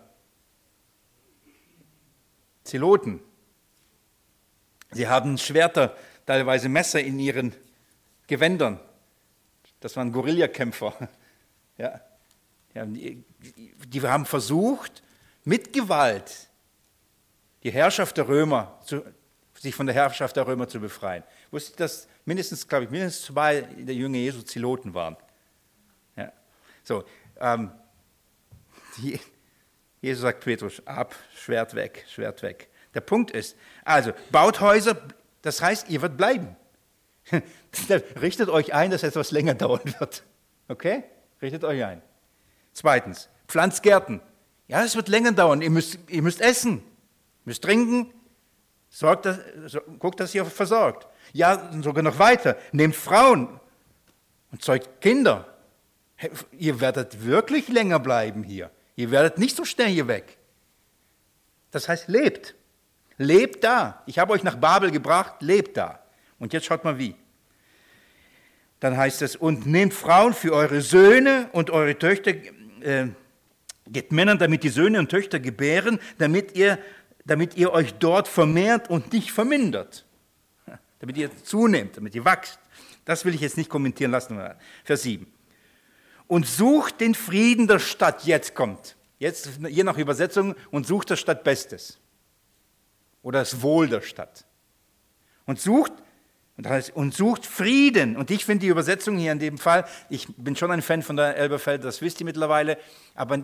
Zeloten. Sie haben Schwerter, teilweise Messer in ihren Gewändern. Das waren Guerillakämpfer. Ja. Die haben versucht, mit Gewalt die Herrschaft der Römer, zu, sich von der Herrschaft der Römer zu befreien. Wusste ich, dass mindestens, glaube ich, mindestens zwei der Jünger Jesu Zeloten waren. Ja. So, ähm, die, Jesus sagt Petrus, ab, Schwert weg, Schwert weg. Der Punkt ist, also baut Häuser, das heißt, ihr werdet bleiben. Richtet euch ein, dass etwas länger dauern wird. Okay? Richtet euch ein. Zweitens, pflanzt Gärten. Ja, es wird länger dauern. Ihr müsst, ihr müsst essen, müsst trinken. Sorgt, dass, so, guckt, dass ihr versorgt. Ja, sogar noch weiter. Nehmt Frauen und zeugt Kinder. Ihr werdet wirklich länger bleiben hier. Ihr werdet nicht so schnell hier weg. Das heißt, lebt. Lebt da. Ich habe euch nach Babel gebracht, lebt da. Und jetzt schaut mal wie. Dann heißt es, und nehmt Frauen für eure Söhne und eure Töchter, äh, gebt Männern, damit die Söhne und Töchter gebären, damit ihr, damit ihr euch dort vermehrt und nicht vermindert. Damit ihr zunehmt, damit ihr wachst. Das will ich jetzt nicht kommentieren lassen. Vers sieben. Und sucht den Frieden der Stadt, jetzt kommt. Jetzt, je nach Übersetzung, und sucht der Stadt Bestes. Oder das Wohl der Stadt. Und sucht, und, heißt, und sucht Frieden. Und ich finde die Übersetzung hier in dem Fall, ich bin schon ein Fan von der Elberfelder, das wisst ihr mittlerweile, aber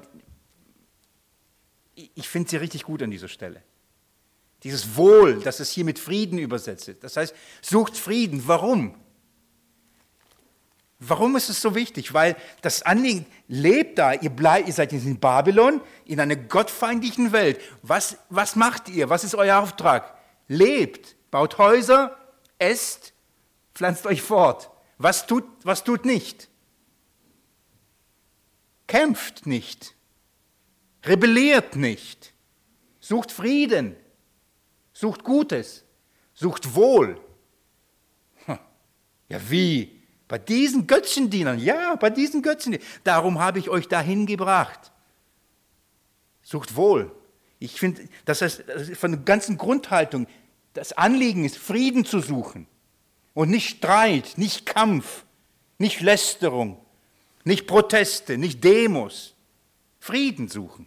ich finde sie richtig gut an dieser Stelle. Dieses Wohl, das es hier mit Frieden übersetzt. Das heißt, sucht Frieden. Warum? Warum ist es so wichtig? Weil das Anliegen, lebt da, ihr, bleibt, ihr seid in Babylon, in einer gottfeindlichen Welt. Was, was macht ihr? Was ist euer Auftrag? Lebt, baut Häuser, esst, pflanzt euch fort. Was tut, was tut nicht? Kämpft nicht. Rebelliert nicht. Sucht Frieden. Sucht Gutes. Sucht Wohl. Ja, wie? Bei diesen Götzendienern, ja, bei diesen Götzendienern. Darum habe ich euch dahin gebracht. Sucht Wohl. Ich finde, das heißt, von der ganzen Grundhaltung, das Anliegen ist, Frieden zu suchen. Und nicht Streit, nicht Kampf, nicht Lästerung, nicht Proteste, nicht Demos. Frieden suchen.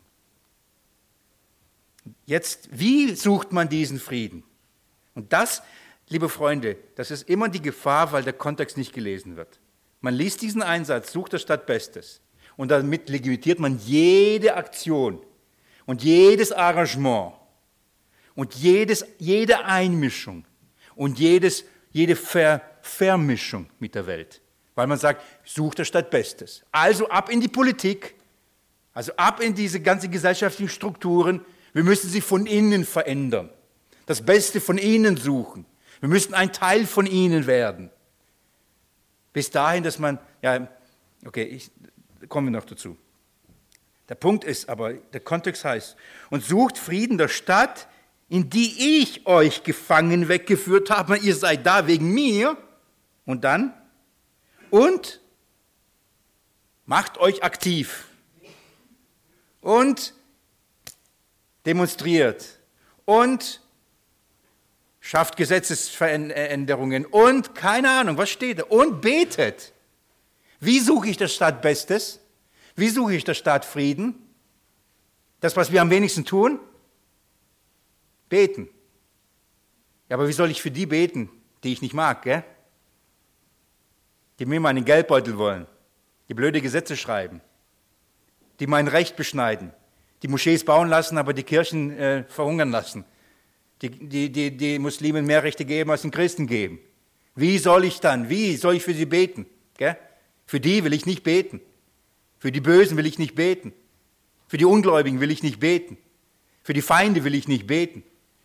Jetzt, wie sucht man diesen Frieden? Und das, liebe Freunde, das ist immer die Gefahr, weil der Kontext nicht gelesen wird. Man liest diesen Einsatz, sucht der Stadt Bestes. Und damit legitimiert man jede Aktion und jedes Arrangement und jedes, jede Einmischung und jedes, jede Ver, Vermischung mit der Welt. Weil man sagt, sucht der Stadt Bestes. Also ab in die Politik, also ab in diese ganzen gesellschaftlichen Strukturen. Wir müssen sie von innen verändern. Das Beste von ihnen suchen. Wir müssen ein Teil von ihnen werden. Bis dahin, dass man, ja, okay, ich, kommen wir noch dazu. Der Punkt ist aber, der Kontext heißt, und sucht Frieden der Stadt, in die ich euch gefangen weggeführt habe. Ihr seid da wegen mir. Und dann, und macht euch aktiv. Und demonstriert und schafft Gesetzesveränderungen und keine Ahnung, was steht da? Und betet. Wie suche ich der Stadt Bestes? Wie suche ich der Stadt Frieden? Das, was wir am wenigsten tun? Beten. Ja, aber wie soll ich für die beten, die ich nicht mag, gell? Die mir meinen Geldbeutel wollen, die blöde Gesetze schreiben, die mein Recht beschneiden, die Moschees bauen lassen, aber die Kirchen äh, verhungern lassen. Die, die, die, die Muslimen mehr Rechte geben, als den Christen geben. Wie soll ich dann, wie soll ich für sie beten? Gell? Für die will ich nicht beten. Für die Bösen will ich nicht beten. Für die Ungläubigen will ich nicht beten. Für die Feinde will ich nicht beten.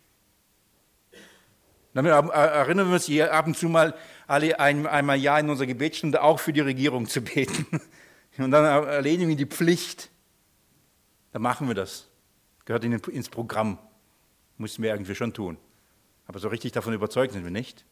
Damit erinnern wir uns hier ab und zu mal alle ein, einmal im Jahr in unserer Gebetsstunde auch für die Regierung zu beten. Und dann erledigen wir die Pflicht. Dann machen wir das. Gehört in, ins Programm. Müssen wir irgendwie schon tun. Aber so richtig davon überzeugt sind wir nicht.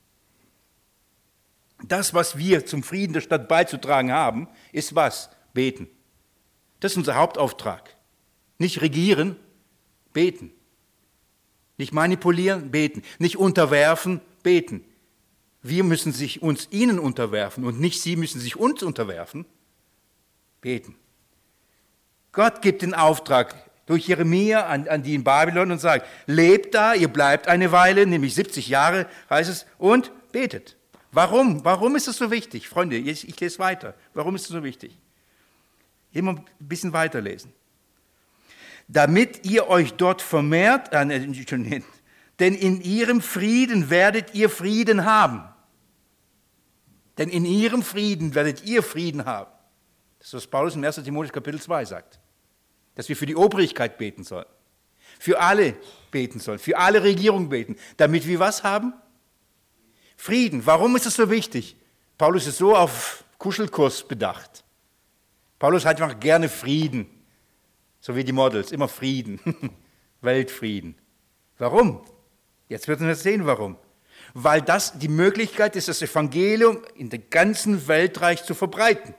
Das, was wir zum Frieden der Stadt beizutragen haben, ist was? Beten. Das ist unser Hauptauftrag. Nicht regieren, beten. Nicht manipulieren, beten. Nicht unterwerfen, beten. Wir müssen sich uns ihnen unterwerfen und nicht sie müssen sich uns unterwerfen. Beten. Gott gibt den Auftrag durch Jeremia an, an die in Babylon und sagt, lebt da, ihr bleibt eine Weile, nämlich siebzig Jahre heißt es, und betet. Warum? Warum ist es so wichtig? Freunde, ich, ich lese weiter. Warum ist es so wichtig? Immer ein bisschen weiterlesen. Damit ihr euch dort vermehrt, äh, denn in ihrem Frieden werdet ihr Frieden haben. Denn in ihrem Frieden werdet ihr Frieden haben. Das ist, was Paulus im ersten Timotheus Kapitel zwei sagt. Dass wir für die Obrigkeit beten sollen. Für alle beten sollen. Für alle Regierungen beten. Damit wir was haben? Frieden. Warum ist es so wichtig? Paulus ist so auf Kuschelkurs bedacht. Paulus hat einfach gerne Frieden. So wie die Models. Immer Frieden. Weltfrieden. Warum? Jetzt werden wir sehen, warum. Weil das die Möglichkeit ist, das Evangelium in der ganzen Weltreich zu verbreiten.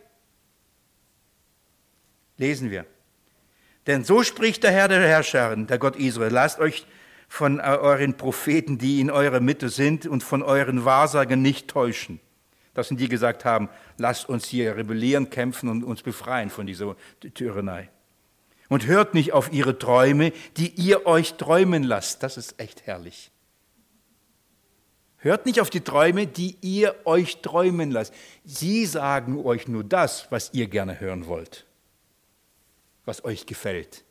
Lesen wir. Denn so spricht der Herr der Herrscher, der Gott Israel, lasst euch von euren Propheten, die in eurer Mitte sind, und von euren Wahrsagern nicht täuschen. Das sind die, die gesagt haben, lasst uns hier rebellieren, kämpfen und uns befreien von dieser Tyrannei. Und hört nicht auf ihre Träume, die ihr euch träumen lasst. Das ist echt herrlich. Hört nicht auf die Träume, die ihr euch träumen lasst. Sie sagen euch nur das, was ihr gerne hören wollt, was euch gefällt.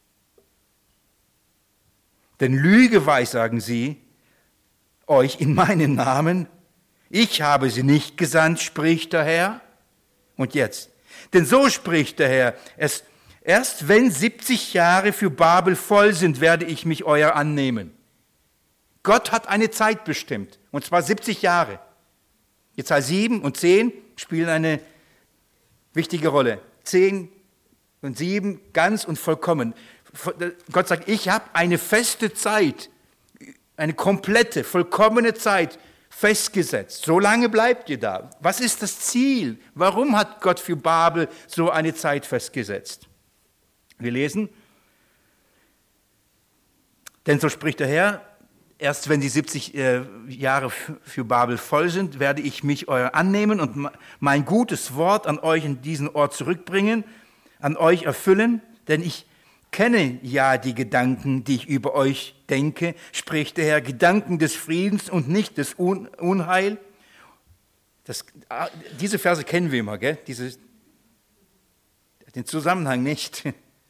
Denn Lüge weissagen sie euch in meinem Namen. Ich habe sie nicht gesandt, spricht der Herr. Und jetzt, denn so spricht der Herr, es, erst wenn siebzig Jahre für Babel voll sind, werde ich mich euer annehmen. Gott hat eine Zeit bestimmt, und zwar siebzig Jahre. Die Zahl sieben und zehn spielen eine wichtige Rolle. zehn und sieben ganz und vollkommen. Gott sagt, ich habe eine feste Zeit, eine komplette, vollkommene Zeit festgesetzt. So lange bleibt ihr da. Was ist das Ziel? Warum hat Gott für Babel so eine Zeit festgesetzt? Wir lesen, denn so spricht der Herr, erst wenn die siebzig äh, Jahre für Babel voll sind, werde ich mich euer annehmen und mein gutes Wort an euch in diesen Ort zurückbringen, an euch erfüllen, denn ich kenne ja die Gedanken, die ich über euch denke, spricht der Herr, Gedanken des Friedens und nicht des Un- Unheil. Das, diese Verse kennen wir immer, gell? Diese, den Zusammenhang nicht.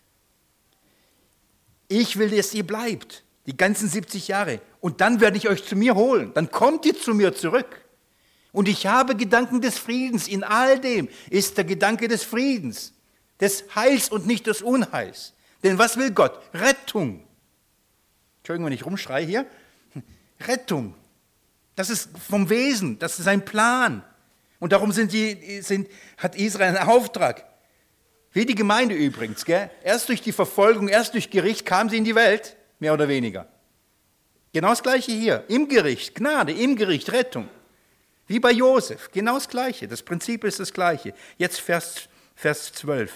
Ich will, dass ihr bleibt, die ganzen siebzig Jahre. Und dann werde ich euch zu mir holen. Dann kommt ihr zu mir zurück. Und ich habe Gedanken des Friedens. In all dem ist der Gedanke des Friedens, des Heils und nicht des Unheils. Denn was will Gott? Rettung. Entschuldigung, wenn ich rumschreie hier. Rettung. Das ist vom Wesen, das ist sein Plan. Und darum sind die, sind, hat Israel einen Auftrag. Wie die Gemeinde übrigens. Gell? Erst durch die Verfolgung, erst durch Gericht kam sie in die Welt, mehr oder weniger. Genau das Gleiche hier. Im Gericht, Gnade, im Gericht, Rettung. Wie bei Josef, genau das Gleiche. Das Prinzip ist das Gleiche. Jetzt Vers, Vers zwölf.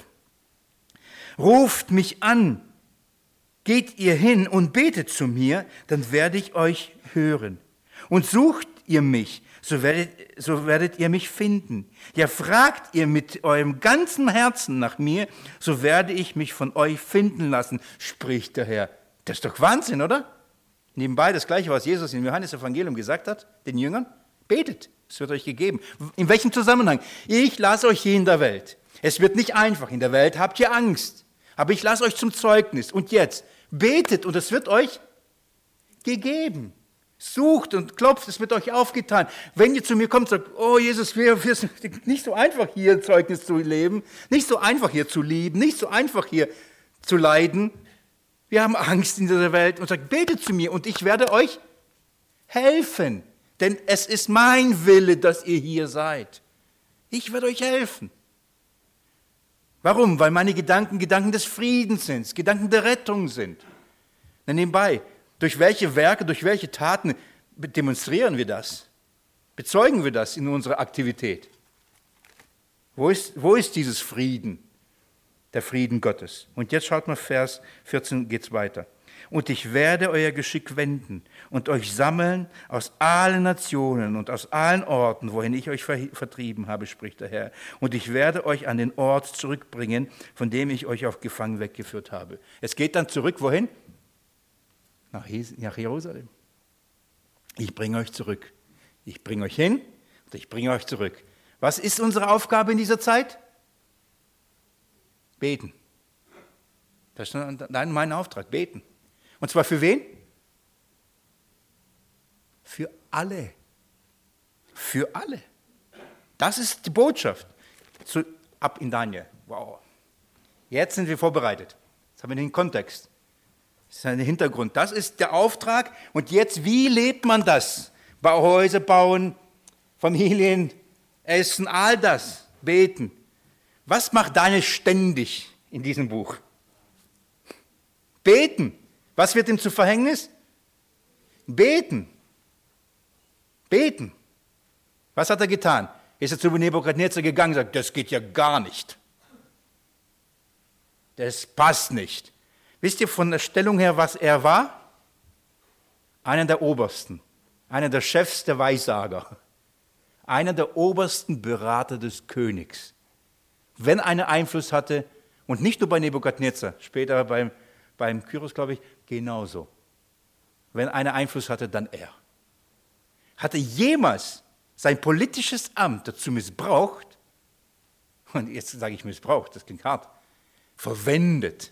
Ruft mich an, geht ihr hin und betet zu mir, dann werde ich euch hören. Und sucht ihr mich, so werdet, so werdet ihr mich finden. Ja, fragt ihr mit eurem ganzen Herzen nach mir, so werde ich mich von euch finden lassen, spricht der Herr. Das ist doch Wahnsinn, oder? Nebenbei das Gleiche, was Jesus im Johannes-Evangelium gesagt hat, den Jüngern. Betet, es wird euch gegeben. In welchem Zusammenhang? Ich lasse euch hier in der Welt. Es wird nicht einfach. In der Welt habt ihr Angst. Aber ich lasse euch zum Zeugnis. Und jetzt, betet und es wird euch gegeben. Sucht und klopft, es wird euch aufgetan. Wenn ihr zu mir kommt und sagt, oh Jesus, wir, wir sind nicht so einfach hier ein Zeugnis zu leben, nicht so einfach hier zu lieben, nicht so einfach hier zu leiden. Wir haben Angst in dieser Welt und sagt, betet zu mir und ich werde euch helfen. Denn es ist mein Wille, dass ihr hier seid. Ich werde euch helfen. Warum? Weil meine Gedanken Gedanken des Friedens sind, Gedanken der Rettung sind. Dann nebenbei, durch welche Werke, durch welche Taten demonstrieren wir das? Bezeugen wir das in unserer Aktivität? Wo ist, wo ist dieses Frieden? Der Frieden Gottes. Und jetzt schaut mal, Vers vierzehn geht es weiter. Und ich werde euer Geschick wenden und euch sammeln aus allen Nationen und aus allen Orten, wohin ich euch vertrieben habe, spricht der Herr. Und ich werde euch an den Ort zurückbringen, von dem ich euch auf Gefangen weggeführt habe. Es geht dann zurück, wohin? Nach Jerusalem. Ich bringe euch zurück. Ich bringe euch hin und ich bringe euch zurück. Was ist unsere Aufgabe in dieser Zeit? Beten. Das ist dein, mein Auftrag, beten. Und zwar für wen? Für alle. Für alle. Das ist die Botschaft. So, ab in Daniel. Wow. Jetzt sind wir vorbereitet. Jetzt haben wir den Kontext. Das ist ein Hintergrund. Das ist der Auftrag. Und jetzt, wie lebt man das? Häuser bauen, Familien, Essen, all das. Beten. Was macht Daniel ständig in diesem Buch? Beten. Was wird ihm zu Verhängnis? Beten. Beten. Was hat er getan? Ist er zu Nebukadnezar gegangen und sagt, das geht ja gar nicht. Das passt nicht. Wisst ihr von der Stellung her, was er war? Einer der Obersten, einer der Chefs der Weissager, einer der obersten Berater des Königs. Wenn er einen Einfluss hatte, und nicht nur bei Nebukadnezar, später beim, beim Kyros, glaube ich, genauso. Wenn einer Einfluss hatte, dann er. hat er jemals sein politisches Amt dazu missbraucht, und jetzt sage ich missbraucht, das klingt hart, verwendet?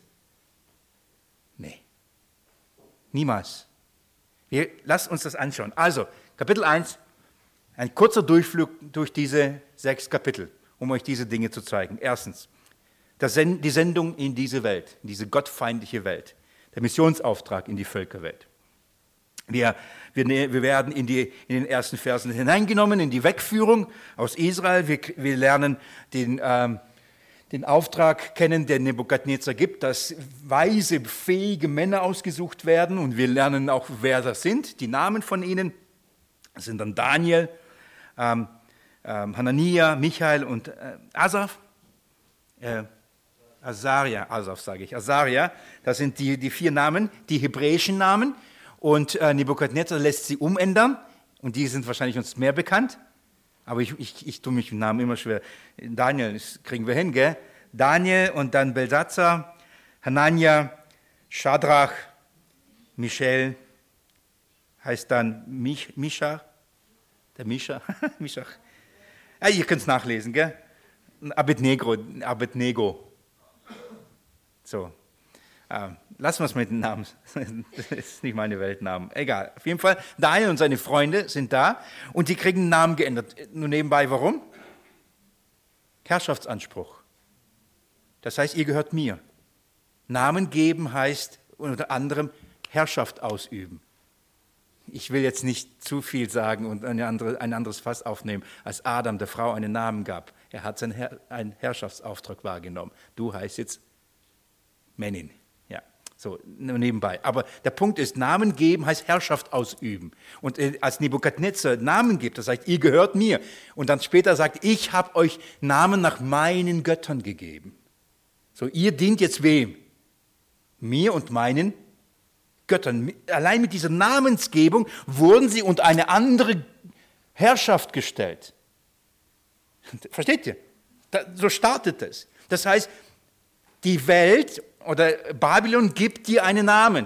Nee, niemals. Wir, lasst uns das anschauen. Also, Kapitel eins, ein kurzer Durchflug durch diese sechs Kapitel, um euch diese Dinge zu zeigen. Erstens, die Sendung in diese Welt, in diese gottfeindliche Welt, der Missionsauftrag in die Völkerwelt. Wir, wir, wir werden in, die, in den ersten Versen hineingenommen, in die Wegführung aus Israel. Wir, wir lernen den, ähm, den Auftrag kennen, den Nebukadnezar gibt, dass weise, fähige Männer ausgesucht werden. Und wir lernen auch, wer das sind, die Namen von ihnen. Das sind dann Daniel, ähm, ähm, Hanania, Michael und äh, Asaf. Äh, Asaria, Asaf sage ich, Asaria. Das sind die, die vier Namen, die hebräischen Namen. Und äh, Nebukadnezar lässt sie umändern, und die sind wahrscheinlich uns mehr bekannt, aber ich, ich, ich tue mich mit Namen immer schwer. Daniel, das kriegen wir hin, gell? Daniel und dann Belshazzar, Hanania, Schadrach, Michel, heißt dann Mich, Mischa, der Mischa, Mischach. Ja, ihr könnt es nachlesen, gell? Abednego, Abednego. So. Ähm, lassen wir es mit den Namen. Das ist nicht meine Weltnamen. Egal. Auf jeden Fall, Daniel und seine Freunde sind da und die kriegen einen Namen geändert. Nur nebenbei, warum? Herrschaftsanspruch. Das heißt, ihr gehört mir. Namen geben heißt unter anderem Herrschaft ausüben. Ich will jetzt nicht zu viel sagen und eine andere, ein anderes Fass aufnehmen, als Adam der Frau einen Namen gab. Er hat seinen Herr, einen Herrschaftsauftrag wahrgenommen. Du heißt jetzt Männin. Ja, so nur nebenbei. Aber der Punkt ist, Namen geben heißt Herrschaft ausüben. Und als Nebukadnezar Namen gibt, das heißt, ihr gehört mir. Und dann später sagt, ich habe euch Namen nach meinen Göttern gegeben. So, ihr dient jetzt wem? Mir und meinen Göttern. Allein mit dieser Namensgebung wurden sie unter eine andere Herrschaft gestellt. Versteht ihr? So startet es. Das heißt, die Welt oder Babylon gibt dir einen Namen,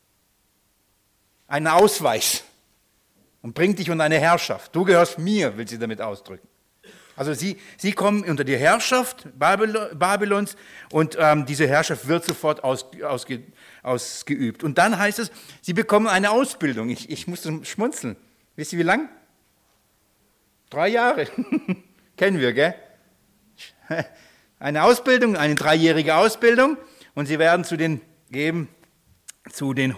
einen Ausweis und bringt dich unter eine Herrschaft. Du gehörst mir, will sie damit ausdrücken. Also sie, sie kommen unter die Herrschaft Babylons und ähm, diese Herrschaft wird sofort aus, ausge, ausgeübt. Und dann heißt es, sie bekommen eine Ausbildung. Ich, ich musste schmunzeln. Wisst ihr, wie lang? Drei Jahre. Kennen wir, gell? Eine Ausbildung, eine dreijährige Ausbildung. Und sie werden zu den, eben, zu den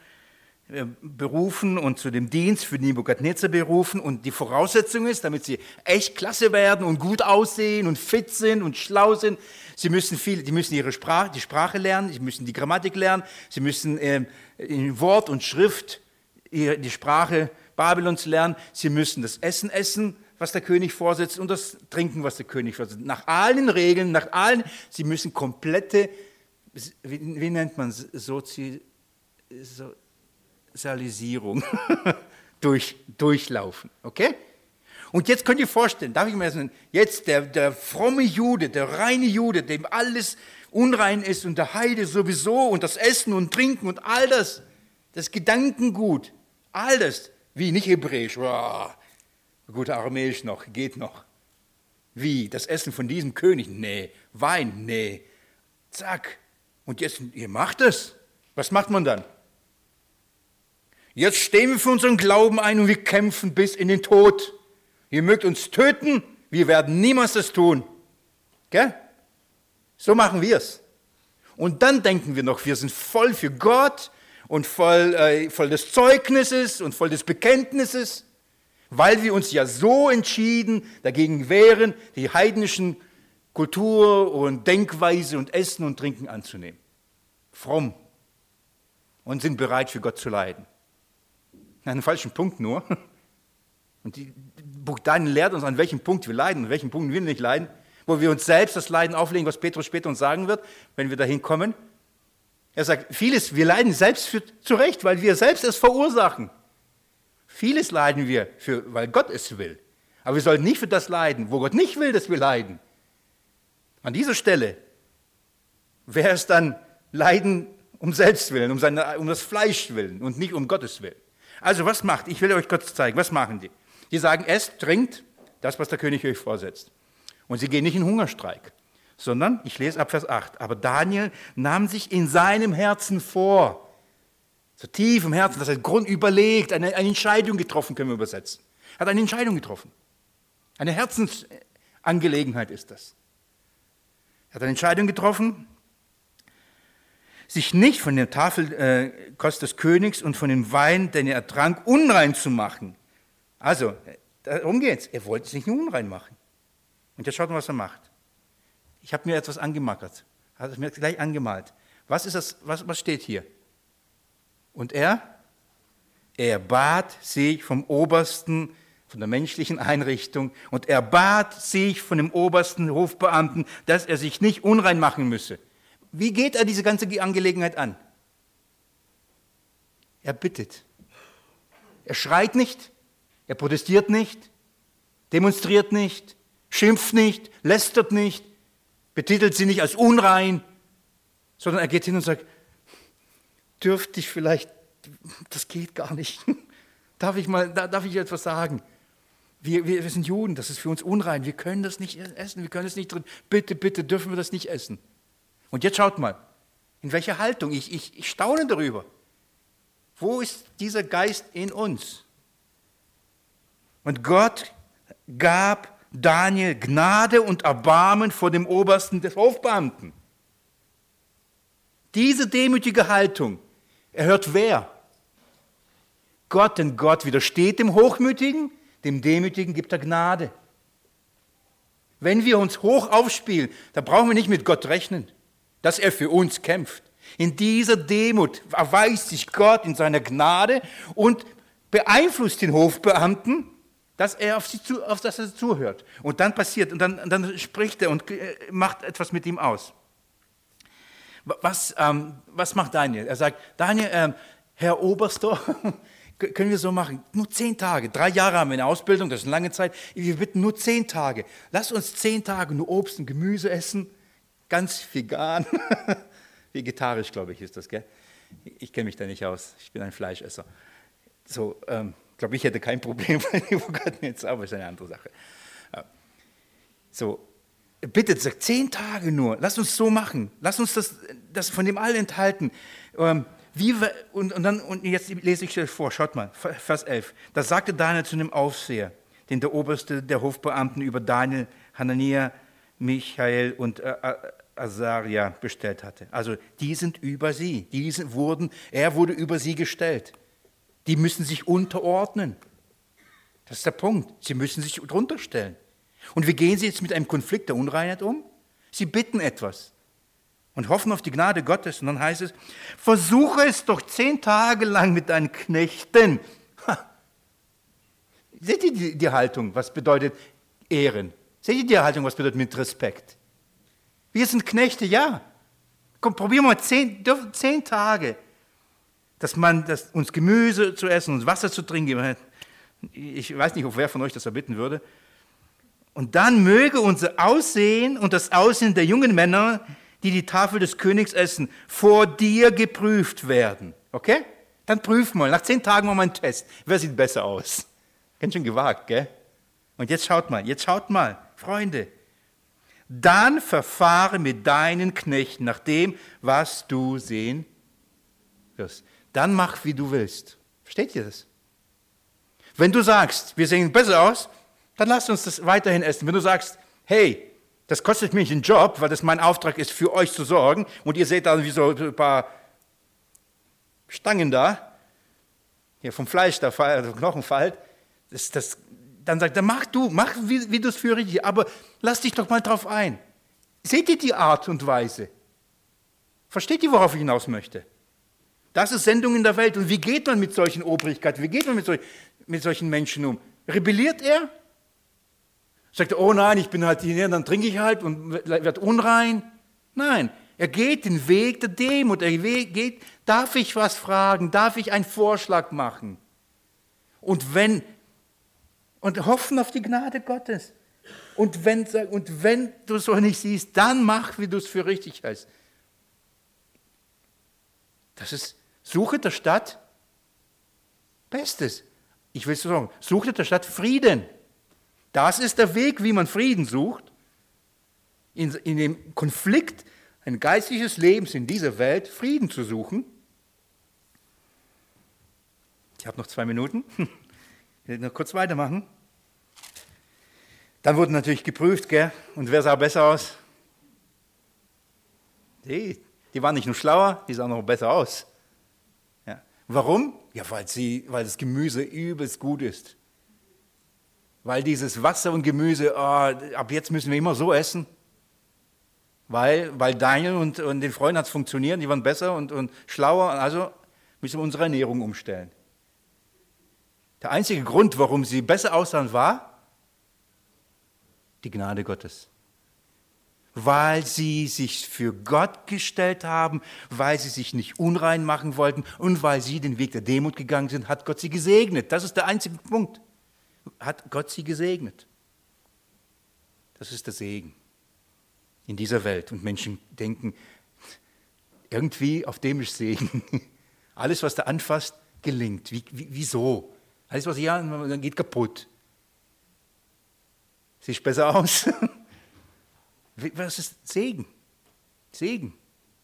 Hofberufen und zu dem Dienst für Nebukadnezar berufen. Und die Voraussetzung ist, damit sie echt klasse werden und gut aussehen und fit sind und schlau sind, sie müssen viel, die müssen ihre Sprache, die Sprache lernen, sie müssen die Grammatik lernen, sie müssen äh, in Wort und Schrift die Sprache Babylons lernen, sie müssen das Essen essen, was der König vorsetzt, und das Trinken, was der König vorsetzt. Nach allen Regeln, nach allen, sie müssen komplette, wie, wie nennt man Sozi, Sozialisierung durch, durchlaufen, okay? Und jetzt könnt ihr vorstellen, darf ich mir sagen, jetzt der, der fromme Jude, der reine Jude, dem alles unrein ist und der Heide sowieso und das Essen und Trinken und all das, das Gedankengut, all das, wie, nicht hebräisch, wow, gut, aramäisch noch, geht noch. Wie, das Essen von diesem König? Nee. Wein? Nee. Zack. Und jetzt, ihr macht es. Was macht man dann? Jetzt stehen wir für unseren Glauben ein und wir kämpfen bis in den Tod. Ihr mögt uns töten, wir werden niemals das tun. Gell? So machen wir es. Und dann denken wir noch, wir sind voll für Gott und voll, äh, voll des Zeugnisses und voll des Bekenntnisses, weil wir uns ja so entschieden dagegen wehren, die heidnischen Kultur und Denkweise und Essen und Trinken anzunehmen. Fromm. Und sind bereit, für Gott zu leiden. An einem falschen Punkt nur. Und die Buch Daniel lehrt uns, an welchem Punkt wir leiden, an welchem Punkt wir nicht leiden, wo wir uns selbst das Leiden auflegen, was Petrus später uns sagen wird, wenn wir dahin kommen. Er sagt, vieles, wir leiden selbst für, zu Recht, weil wir selbst es verursachen. Vieles leiden wir, für, weil Gott es will. Aber wir sollten nicht für das leiden, wo Gott nicht will, dass wir leiden. An dieser Stelle wäre es dann Leiden um Selbstwillen, um, seine, um das Fleisch willen und nicht um Gottes Willen. Also was macht, ich will euch kurz zeigen, was machen die? Die sagen, esst, trinkt, das, was der König euch vorsetzt. Und sie gehen nicht in Hungerstreik, sondern, ich lese ab Vers acht, aber Daniel nahm sich in seinem Herzen vor, so tief im Herzen, dass er Grund überlegt, eine, eine Entscheidung getroffen, können wir übersetzen. Er hat eine Entscheidung getroffen. Eine Herzensangelegenheit ist das. Er hat eine Entscheidung getroffen, sich nicht von der Tafelkost äh, des Königs und von dem Wein, den er trank, unrein zu machen. Also, darum geht's. Er wollte sich nicht unrein machen. Und jetzt schaut mal, was er macht. Ich habe mir etwas angemackert. Er hat es mir gleich angemalt. Was ist das? Was, was steht hier? Und er? Er bat sich vom Obersten, von der menschlichen Einrichtung, und er bat sich von dem obersten Hofbeamten, dass er sich nicht unrein machen müsse. Wie geht er diese ganze Angelegenheit an? Er bittet. Er schreit nicht, er protestiert nicht, demonstriert nicht, schimpft nicht, lästert nicht, betitelt sie nicht als unrein, sondern er geht hin und sagt, dürfte ich vielleicht, das geht gar nicht, darf ich mal, darf ich etwas sagen? Wir, wir, wir sind Juden, das ist für uns unrein, wir können das nicht essen, wir können es nicht drin, bitte, bitte dürfen wir das nicht essen. Und jetzt schaut mal, in welcher Haltung, ich, ich, ich staune darüber. Wo ist dieser Geist in uns? Und Gott gab Daniel Gnade und Erbarmen vor dem Obersten des Hofbeamten. Diese demütige Haltung erhört wer? Gott, denn Gott widersteht dem Hochmütigen, dem Demütigen gibt er Gnade. Wenn wir uns hoch aufspielen, dann brauchen wir nicht mit Gott rechnen, dass er für uns kämpft. In dieser Demut erweist sich Gott in seiner Gnade und beeinflusst den Hofbeamten, dass er auf sie zu, auf das er zuhört. Und dann passiert, und dann, dann spricht er und macht etwas mit ihm aus. Was, ähm, was macht Daniel? Er sagt, Daniel, ähm, Herr Oberster, können wir so machen, nur zehn Tage, drei Jahre haben wir eine Ausbildung, das ist eine lange Zeit, wir bitten nur zehn Tage. Lass uns zehn Tage nur Obst und Gemüse essen, ganz vegan, vegetarisch glaube ich ist das, gell? Ich kenne mich da nicht aus, ich bin ein Fleischesser. So, ähm, glaube ich hätte kein Problem, jetzt, aber ist eine andere Sache. So, bitte, sagt zehn Tage nur, lass uns so machen, lass uns das, das von dem all enthalten. Ähm, Wie, und, und, dann, und jetzt lese ich euch vor, schaut mal, Vers elf. Da sagte Daniel zu dem Aufseher, den der Oberste der Hofbeamten über Daniel, Hanania, Michael und Azaria bestellt hatte. Also die sind über sie, die wurden, er wurde über sie gestellt. Die müssen sich unterordnen. Das ist der Punkt. Sie müssen sich drunter stellen. Und wie gehen sie jetzt mit einem Konflikt der Unreinheit um? Sie bitten etwas und hoffen auf die Gnade Gottes. Und dann heißt es, versuche es doch zehn Tage lang mit deinen Knechten. Ha. Seht ihr die, die Haltung, was bedeutet Ehren? Seht ihr die Haltung, was bedeutet mit Respekt? Wir sind Knechte, ja. Komm, probieren wir mal zehn, zehn Tage, dass man das, uns Gemüse zu essen und Wasser zu trinken. Ich weiß nicht, ob wer von euch das erbitten würde. Und dann möge unser Aussehen und das Aussehen der jungen Männer, die die Tafel des Königs essen, vor dir geprüft werden. Okay? Dann prüf mal. Nach zehn Tagen machen wir einen Test. Wer sieht besser aus? Ganz schön gewagt, gell? Und jetzt schaut mal, jetzt schaut mal, Freunde. Dann verfahre mit deinen Knechten nach dem, was du sehen wirst. Dann mach, wie du willst. Versteht ihr das? Wenn du sagst, wir sehen besser aus, dann lass uns das weiterhin essen. Wenn du sagst, hey, das kostet mich einen Job, weil das mein Auftrag ist, für euch zu sorgen, und ihr seht da wie so ein paar Stangen da, hier vom Fleisch, da also Knochen fällt, das, das, dann sagt er, mach du, mach, wie, wie du es für richtig, aber lass dich doch mal drauf ein. Seht ihr die Art und Weise? Versteht ihr, worauf ich hinaus möchte? Das ist Sendung in der Welt. Und wie geht man mit solchen Obrigkeiten, wie geht man mit, solch, mit solchen Menschen um? Rebelliert er? Sagt er, oh nein, ich bin halt hier, dann trinke ich halt und werde unrein. Nein, er geht den Weg der Demut. Er geht, darf ich was fragen? Darf ich einen Vorschlag machen? Und wenn, und hoffen auf die Gnade Gottes. Und wenn, und wenn du es so nicht siehst, dann mach, wie du es für richtig hältst. Das ist, suche der Stadt Bestes. Ich will sagen, sucht in der Stadt Frieden. Das ist der Weg, wie man Frieden sucht. In, in dem Konflikt ein geistliches Lebens in dieser Welt Frieden zu suchen. Ich habe noch zwei Minuten. Ich will noch kurz weitermachen. Dann wurde natürlich geprüft, gell? Und wer sah besser aus? Die, die waren nicht nur schlauer, die sahen noch besser aus. Ja. Warum? Ja, weil, sie, weil das Gemüse übelst gut ist. Weil dieses Wasser und Gemüse, oh, ab jetzt müssen wir immer so essen. Weil, weil Daniel und, und den Freunden hat es funktioniert, die waren besser und, und schlauer, also müssen wir unsere Ernährung umstellen. Der einzige Grund, warum sie besser aussahen, war die Gnade Gottes. Weil sie sich für Gott gestellt haben, weil sie sich nicht unrein machen wollten und weil sie den Weg der Demut gegangen sind, hat Gott sie gesegnet. Das ist der einzige Punkt. Hat Gott sie gesegnet. Das ist der Segen in dieser Welt. Und Menschen denken, irgendwie auf dem ist Segen. Alles, was da anfasst, gelingt. Wie, wie, wieso? Alles, was hier dann geht kaputt. Sieht besser aus. Was ist Segen? Segen.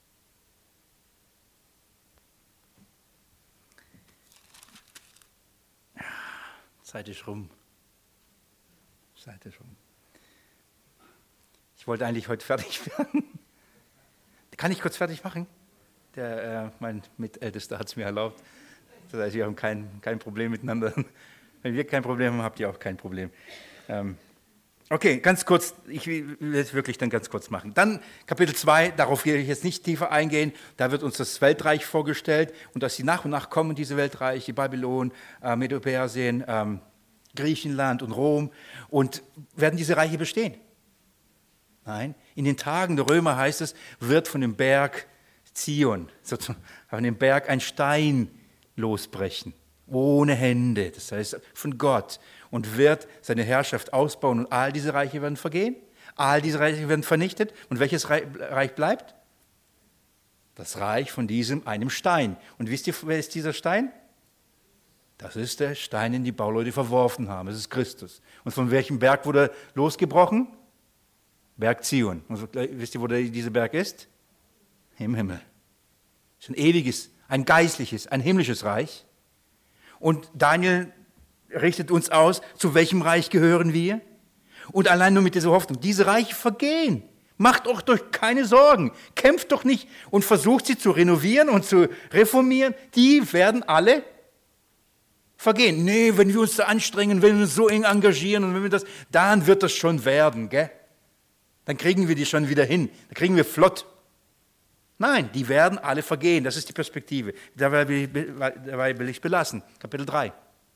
Zeit ist rum. Zeit ist rum. Ich wollte eigentlich heute fertig werden. Kann ich kurz fertig machen? Der, äh, mein Mitältester hat es mir erlaubt. Das heißt, wir haben kein, kein Problem miteinander. Wenn wir kein Problem haben, habt ihr auch kein Problem. Ähm, okay, ganz kurz, ich will es wirklich dann ganz kurz machen. Dann Kapitel zwei, darauf will ich jetzt nicht tiefer eingehen, da wird uns das Weltreich vorgestellt und dass sie nach und nach kommen, diese Weltreiche, Babylon, äh, Medo-Persien, ähm, Griechenland und Rom, und werden diese Reiche bestehen? Nein, in den Tagen der Römer heißt es, wird von dem Berg Zion, von dem Berg ein Stein losbrechen, ohne Hände, das heißt von Gott, und wird seine Herrschaft ausbauen und all diese Reiche werden vergehen, all diese Reiche werden vernichtet, und welches Reich bleibt? Das Reich von diesem einem Stein. Und wisst ihr, wer ist dieser Stein? Das ist der Stein, den die Bauleute verworfen haben, das ist Christus. Und von welchem Berg wurde er losgebrochen? Berg Zion. Und wisst ihr, wo der, dieser Berg ist? Im Himmel. Es ist ein ewiges, ein geistliches, ein himmlisches Reich. Und Daniel richtet uns aus, zu welchem Reich gehören wir? Und allein nur mit dieser Hoffnung, diese Reiche vergehen. Macht euch doch keine Sorgen. Kämpft doch nicht und versucht sie zu renovieren und zu reformieren. Die werden alle vergehen. Nee, wenn wir uns da anstrengen, wenn wir uns so eng engagieren und wenn wir das, dann wird das schon werden, gell? Dann kriegen wir die schon wieder hin. Dann kriegen wir flott. Nein, die werden alle vergehen. Das ist die Perspektive. Dabei will ich belassen. Kapitel drei.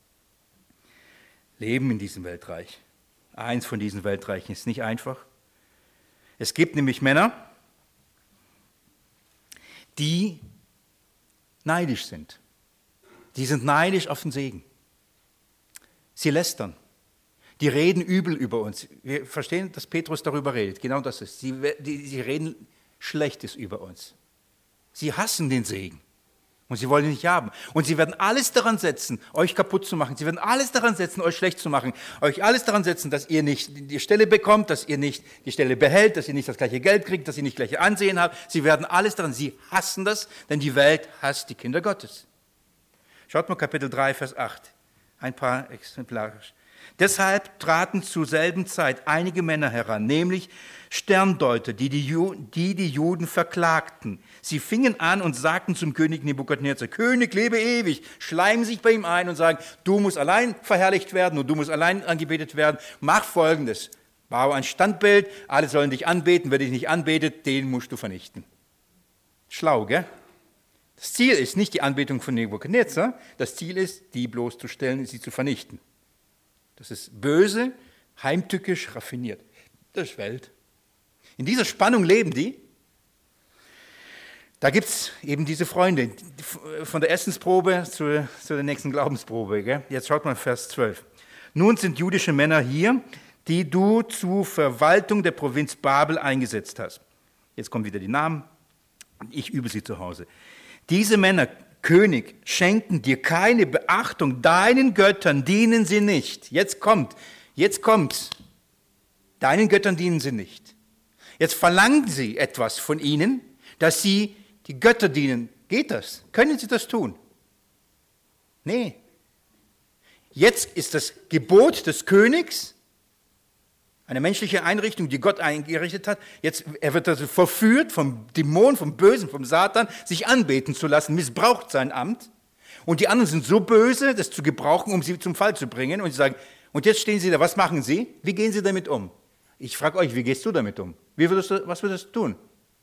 Leben in diesem Weltreich. Eins von diesen Weltreichen ist nicht einfach. Es gibt nämlich Männer, die neidisch sind. Die sind neidisch auf den Segen. Sie lästern. Die reden übel über uns. Wir verstehen, dass Petrus darüber redet. Genau das ist. Sie, die, sie reden Schlechtes über uns. Sie hassen den Segen. Und sie wollen ihn nicht haben. Und sie werden alles daran setzen, euch kaputt zu machen. Sie werden alles daran setzen, euch schlecht zu machen. Euch alles daran setzen, dass ihr nicht die Stelle bekommt, dass ihr nicht die Stelle behält, dass ihr nicht das gleiche Geld kriegt, dass ihr nicht das gleiche Ansehen habt. Sie werden alles daran. Sie hassen das, denn die Welt hasst die Kinder Gottes. Schaut mal Kapitel drei, Vers acht. Ein paar exemplarisch. Deshalb traten zur selben Zeit einige Männer heran, nämlich Sterndeuter, die die, Ju- die die Juden verklagten. Sie fingen an und sagten zum König Nebukadnezar: König, lebe ewig, schleimen sich bei ihm ein und sagen: Du musst allein verherrlicht werden und du musst allein angebetet werden. Mach Folgendes: Baue ein Standbild, alle sollen dich anbeten. Wer dich nicht anbetet, den musst du vernichten. Schlau, gell? Das Ziel ist nicht die Anbetung von Nebukadnezar, das Ziel ist, die bloßzustellen und sie zu vernichten. Das ist böse, heimtückisch, raffiniert. Das ist Welt. In dieser Spannung leben die. Da gibt es eben diese Freunde, von der Essensprobe zu, zu der nächsten Glaubensprobe. Gell? Jetzt schaut mal Vers zwölf. Nun sind jüdische Männer hier, die du zur Verwaltung der Provinz Babel eingesetzt hast. Jetzt kommen wieder die Namen. Ich übe sie zu Hause. Diese Männer König, schenken dir keine Beachtung, deinen Göttern dienen sie nicht. Jetzt kommt, jetzt kommt's. Deinen Göttern dienen sie nicht. Jetzt verlangen sie etwas von ihnen, dass sie die Götter dienen. Geht das? Können sie das tun? Nee. Jetzt ist das Gebot des Königs, eine menschliche Einrichtung, die Gott eingerichtet hat. Jetzt, er wird also verführt vom Dämon, vom Bösen, vom Satan, sich anbeten zu lassen, missbraucht sein Amt. Und die anderen sind so böse, das zu gebrauchen, um sie zum Fall zu bringen. Und sie sagen, und jetzt stehen sie da, was machen sie? Wie gehen sie damit um? Ich frage euch, wie gehst du damit um? Wie würdest du, was würdest du tun?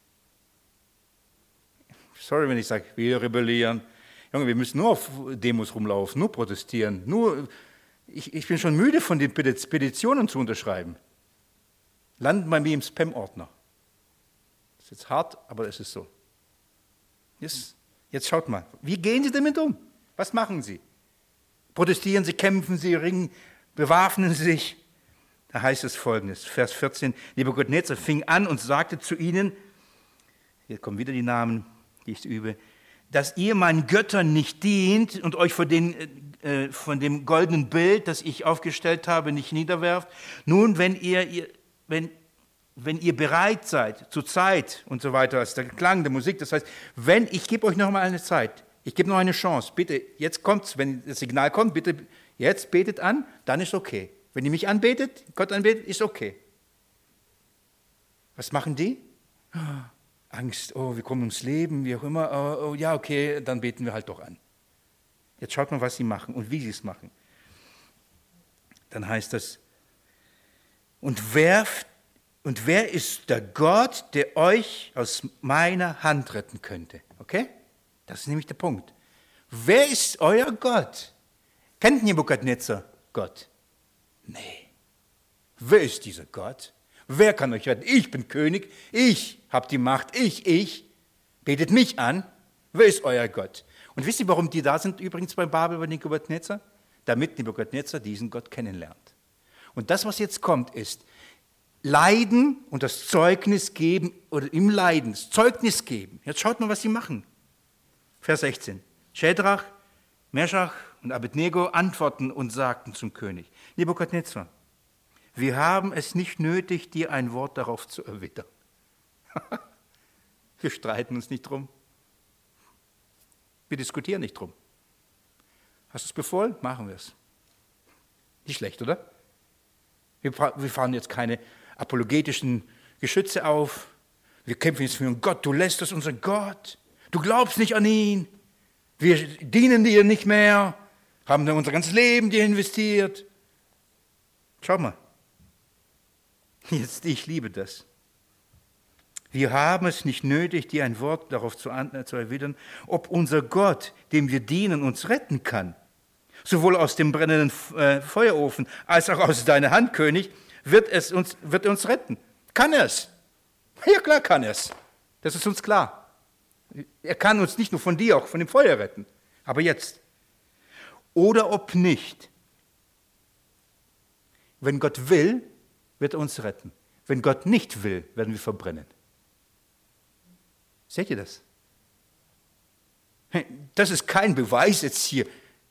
Sorry, wenn ich sage, wir rebellieren. Junge, wir müssen nur auf Demos rumlaufen, nur protestieren. Nur, ich, ich bin schon müde, von den Petitionen zu unterschreiben. Landen bei mir im Spam-Ordner. Das ist jetzt hart, aber es ist so. Jetzt, jetzt schaut mal, wie gehen Sie damit um? Was machen Sie? Protestieren Sie, kämpfen Sie, ringen, bewaffnen Sie sich? Da heißt es Folgendes, Vers vierzehn, Nebukadnezar fing an und sagte zu ihnen, hier kommen wieder die Namen, die ich übe, dass ihr meinen Göttern nicht dient und euch vor den, äh, von dem goldenen Bild, das ich aufgestellt habe, nicht niederwerft. Nun, wenn ihr, ihr, wenn, wenn ihr bereit seid, zur Zeit und so weiter, als der Klang der Musik, das heißt, wenn, ich gebe euch noch mal eine Zeit, ich gebe noch eine Chance, bitte, jetzt kommt's, wenn das Signal kommt, bitte, jetzt betet an, dann ist okay. Wenn ihr mich anbetet, Gott anbetet, ist okay. Was machen die? Angst, oh, wir kommen ums Leben, wie auch immer, oh, oh, ja, okay, dann beten wir halt doch an. Jetzt schaut mal, was sie machen und wie sie es machen. Dann heißt das, und wer, und wer ist der Gott, der euch aus meiner Hand retten könnte? Okay? Das ist nämlich der Punkt. Wer ist euer Gott? Kennt Nebukadnezar Gott? Nee. Wer ist dieser Gott? Wer kann euch retten? Ich bin König, ich habe die Macht, ich, ich. Betet mich an. Wer ist euer Gott? Und wisst ihr, warum die da sind übrigens bei Babel, bei Nebukadnezar? Damit Nebukadnezar diesen Gott kennenlernt. Und das, was jetzt kommt, ist Leiden und das Zeugnis geben, oder im Leiden, das Zeugnis geben. Jetzt schaut mal, was sie machen. Vers sechzehn. Schädrach, Meschach und Abednego antworten und sagten zum König, Nebukadnezar, wir haben es nicht nötig, dir ein Wort darauf zu erwidern. Wir streiten uns nicht drum. Wir diskutieren nicht drum. Hast du es befohlen? Machen wir es. Nicht schlecht, oder? Wir, wir fahren jetzt keine apologetischen Geschütze auf. Wir kämpfen jetzt für einen Gott. Du lässt es unseren Gott. Du glaubst nicht an ihn. Wir dienen dir nicht mehr. Haben dann unser ganzes Leben dir investiert. Schau mal. Jetzt, ich liebe das. Wir haben es nicht nötig, dir ein Wort darauf zu, zu erwidern, ob unser Gott, dem wir dienen, uns retten kann. Sowohl aus dem brennenden äh, Feuerofen als auch aus deiner Hand, König, wird, es uns, wird er uns retten. Kann er es? Ja, klar kann er es. Das ist uns klar. Er kann uns nicht nur von dir, auch von dem Feuer retten. Aber jetzt. Oder ob nicht. Wenn Gott will, wird er uns retten. Wenn Gott nicht will, werden wir verbrennen. Seht ihr das? Das ist kein Beweis jetzt hier.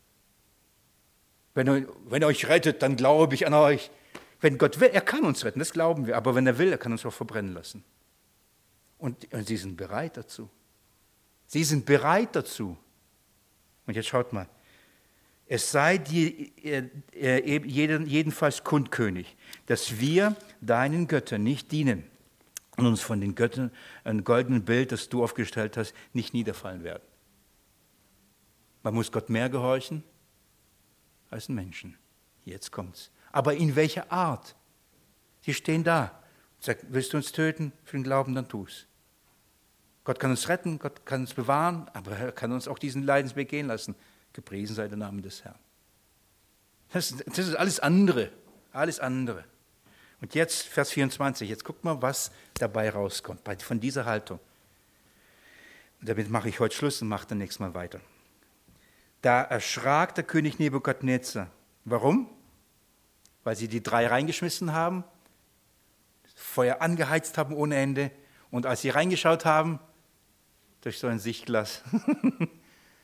Wenn er, wenn er euch rettet, dann glaube ich an euch. Wenn Gott will, er kann uns retten, das glauben wir. Aber wenn er will, er kann uns auch verbrennen lassen. Und, und sie sind bereit dazu. Sie sind bereit dazu. Und jetzt schaut mal. Es sei dir jedenfalls kund, König, dass wir deinen Göttern nicht dienen und uns von den Göttern, ein goldenes Bild, das du aufgestellt hast, nicht niederfallen werden. Man muss Gott mehr gehorchen als einen Menschen. Jetzt kommt's. Aber in welcher Art? Sie stehen da. Sagt, willst du uns töten für den Glauben, dann tu's. Gott kann uns retten, Gott kann uns bewahren, aber er kann uns auch diesen Leidensweg gehen lassen. Gepriesen sei der Name des Herrn. Das, das ist alles andere, alles andere. Und jetzt Vers vierundzwanzig, jetzt guckt mal, was dabei rauskommt, von dieser Haltung. Und damit mache ich heute Schluss und mache dann nächstes Mal weiter. Da erschrak der König Nebukadnezar. Warum? Weil sie die drei reingeschmissen haben, das Feuer angeheizt haben ohne Ende und als sie reingeschaut haben, durch so ein Sichtglas,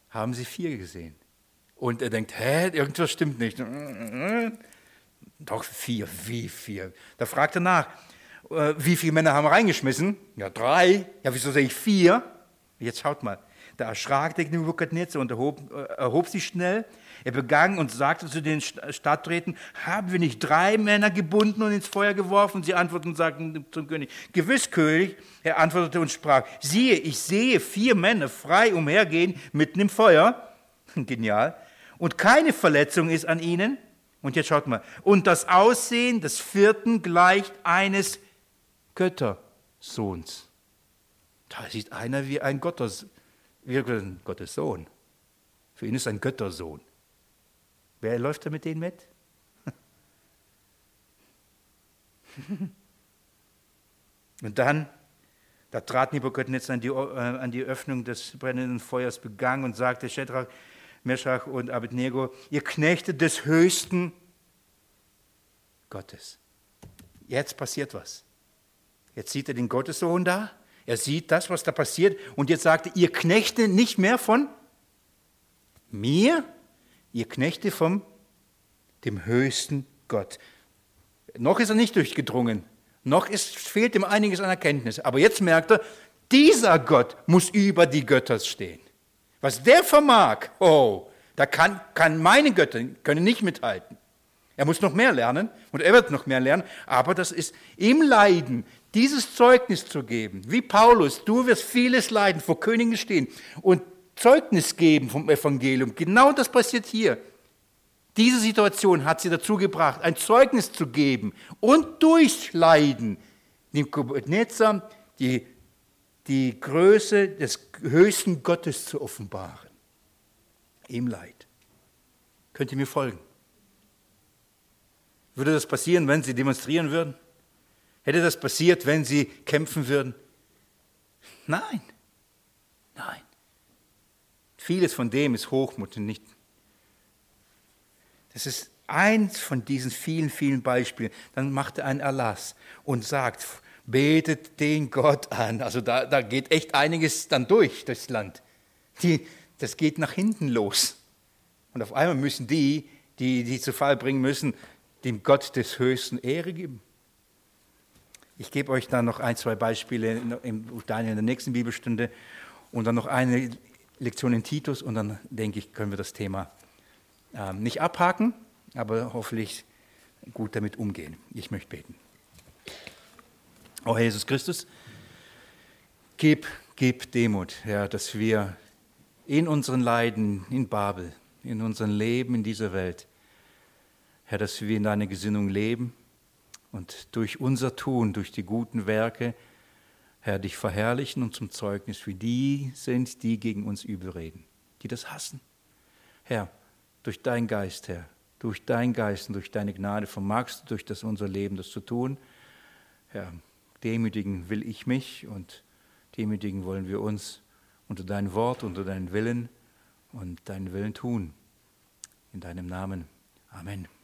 haben sie vier gesehen. Und er denkt, hä, irgendwas stimmt nicht. Doch, vier, wie vier? Da fragt er nach, wie viele Männer haben reingeschmissen? Ja, drei. Ja, wieso sehe ich vier? Jetzt schaut mal. Da erschrak der Nebukadnezar und erhob, erhob sich schnell. Er begann und sagte zu den Stadträten, haben wir nicht drei Männer gebunden und ins Feuer geworfen? Und sie antworteten und sagten zum König, gewiss, König. Er antwortete und sprach, siehe, ich sehe vier Männer frei umhergehen mitten im Feuer. Genial. Und keine Verletzung ist an ihnen. Und jetzt schaut mal. Und das Aussehen des vierten gleicht eines Göttersohns. Da sieht einer wie ein Gottes, wie ein Gottes Sohn. Für ihn ist ein Göttersohn. Wer läuft da mit denen mit? Und dann, da trat Nebukadnezar an die, äh, an die Öffnung des brennenden Feuers, begann und sagte, Schedrach, Meschach und Abednego, ihr Knechte des höchsten Gottes. Jetzt passiert was. Jetzt sieht er den Gottessohn da, er sieht das, was da passiert, und jetzt sagt er, ihr Knechte nicht mehr von mir, ihr Knechte vom dem höchsten Gott. Noch ist er nicht durchgedrungen, noch ist, fehlt ihm einiges an Erkenntnis, aber jetzt merkt er, dieser Gott muss über die Götter stehen. Was der vermag, oh, da kann, kann meine Götter können nicht mithalten. Er muss noch mehr lernen und er wird noch mehr lernen, aber das ist im Leiden, dieses Zeugnis zu geben, wie Paulus, du wirst vieles leiden, vor Königen stehen und Zeugnis geben vom Evangelium. Genau das passiert hier. Diese Situation hat sie dazu gebracht, ein Zeugnis zu geben und durch Leiden Nebukadnezar die, die Größe des höchsten Gottes zu offenbaren. Im Leid. Könnt ihr mir folgen? Würde das passieren, wenn sie demonstrieren würden? Hätte das passiert, wenn sie kämpfen würden? Nein. Nein. Vieles von dem ist Hochmut und nicht. Das ist eins von diesen vielen, vielen Beispielen. Dann macht er einen Erlass und sagt, betet den Gott an. Also da, da geht echt einiges dann durch, durchs Land. Die, das geht nach hinten los. Und auf einmal müssen die, die die zu Fall bringen müssen, dem Gott des Höchsten Ehre geben. Ich gebe euch dann noch ein, zwei Beispiele in Daniel in der nächsten Bibelstunde und dann noch eine Lektion in Titus und dann, denke ich, können wir das Thema ähm, nicht abhaken, aber hoffentlich gut damit umgehen. Ich möchte beten. Oh Herr Jesus Christus, gib, gib Demut, Herr, dass wir in unseren Leiden in Babel, in unserem Leben in dieser Welt, Herr, dass wir in deiner Gesinnung leben und durch unser Tun, durch die guten Werke, Herr, dich verherrlichen und zum Zeugnis für die sind, die gegen uns übel reden, die das hassen. Herr, durch deinen Geist, Herr, durch deinen Geist und durch deine Gnade vermagst du durch das unser Leben das zu tun. Herr, demütigen will ich mich und demütigen wollen wir uns unter dein Wort, unter deinen Willen und deinen Willen tun. In deinem Namen. Amen.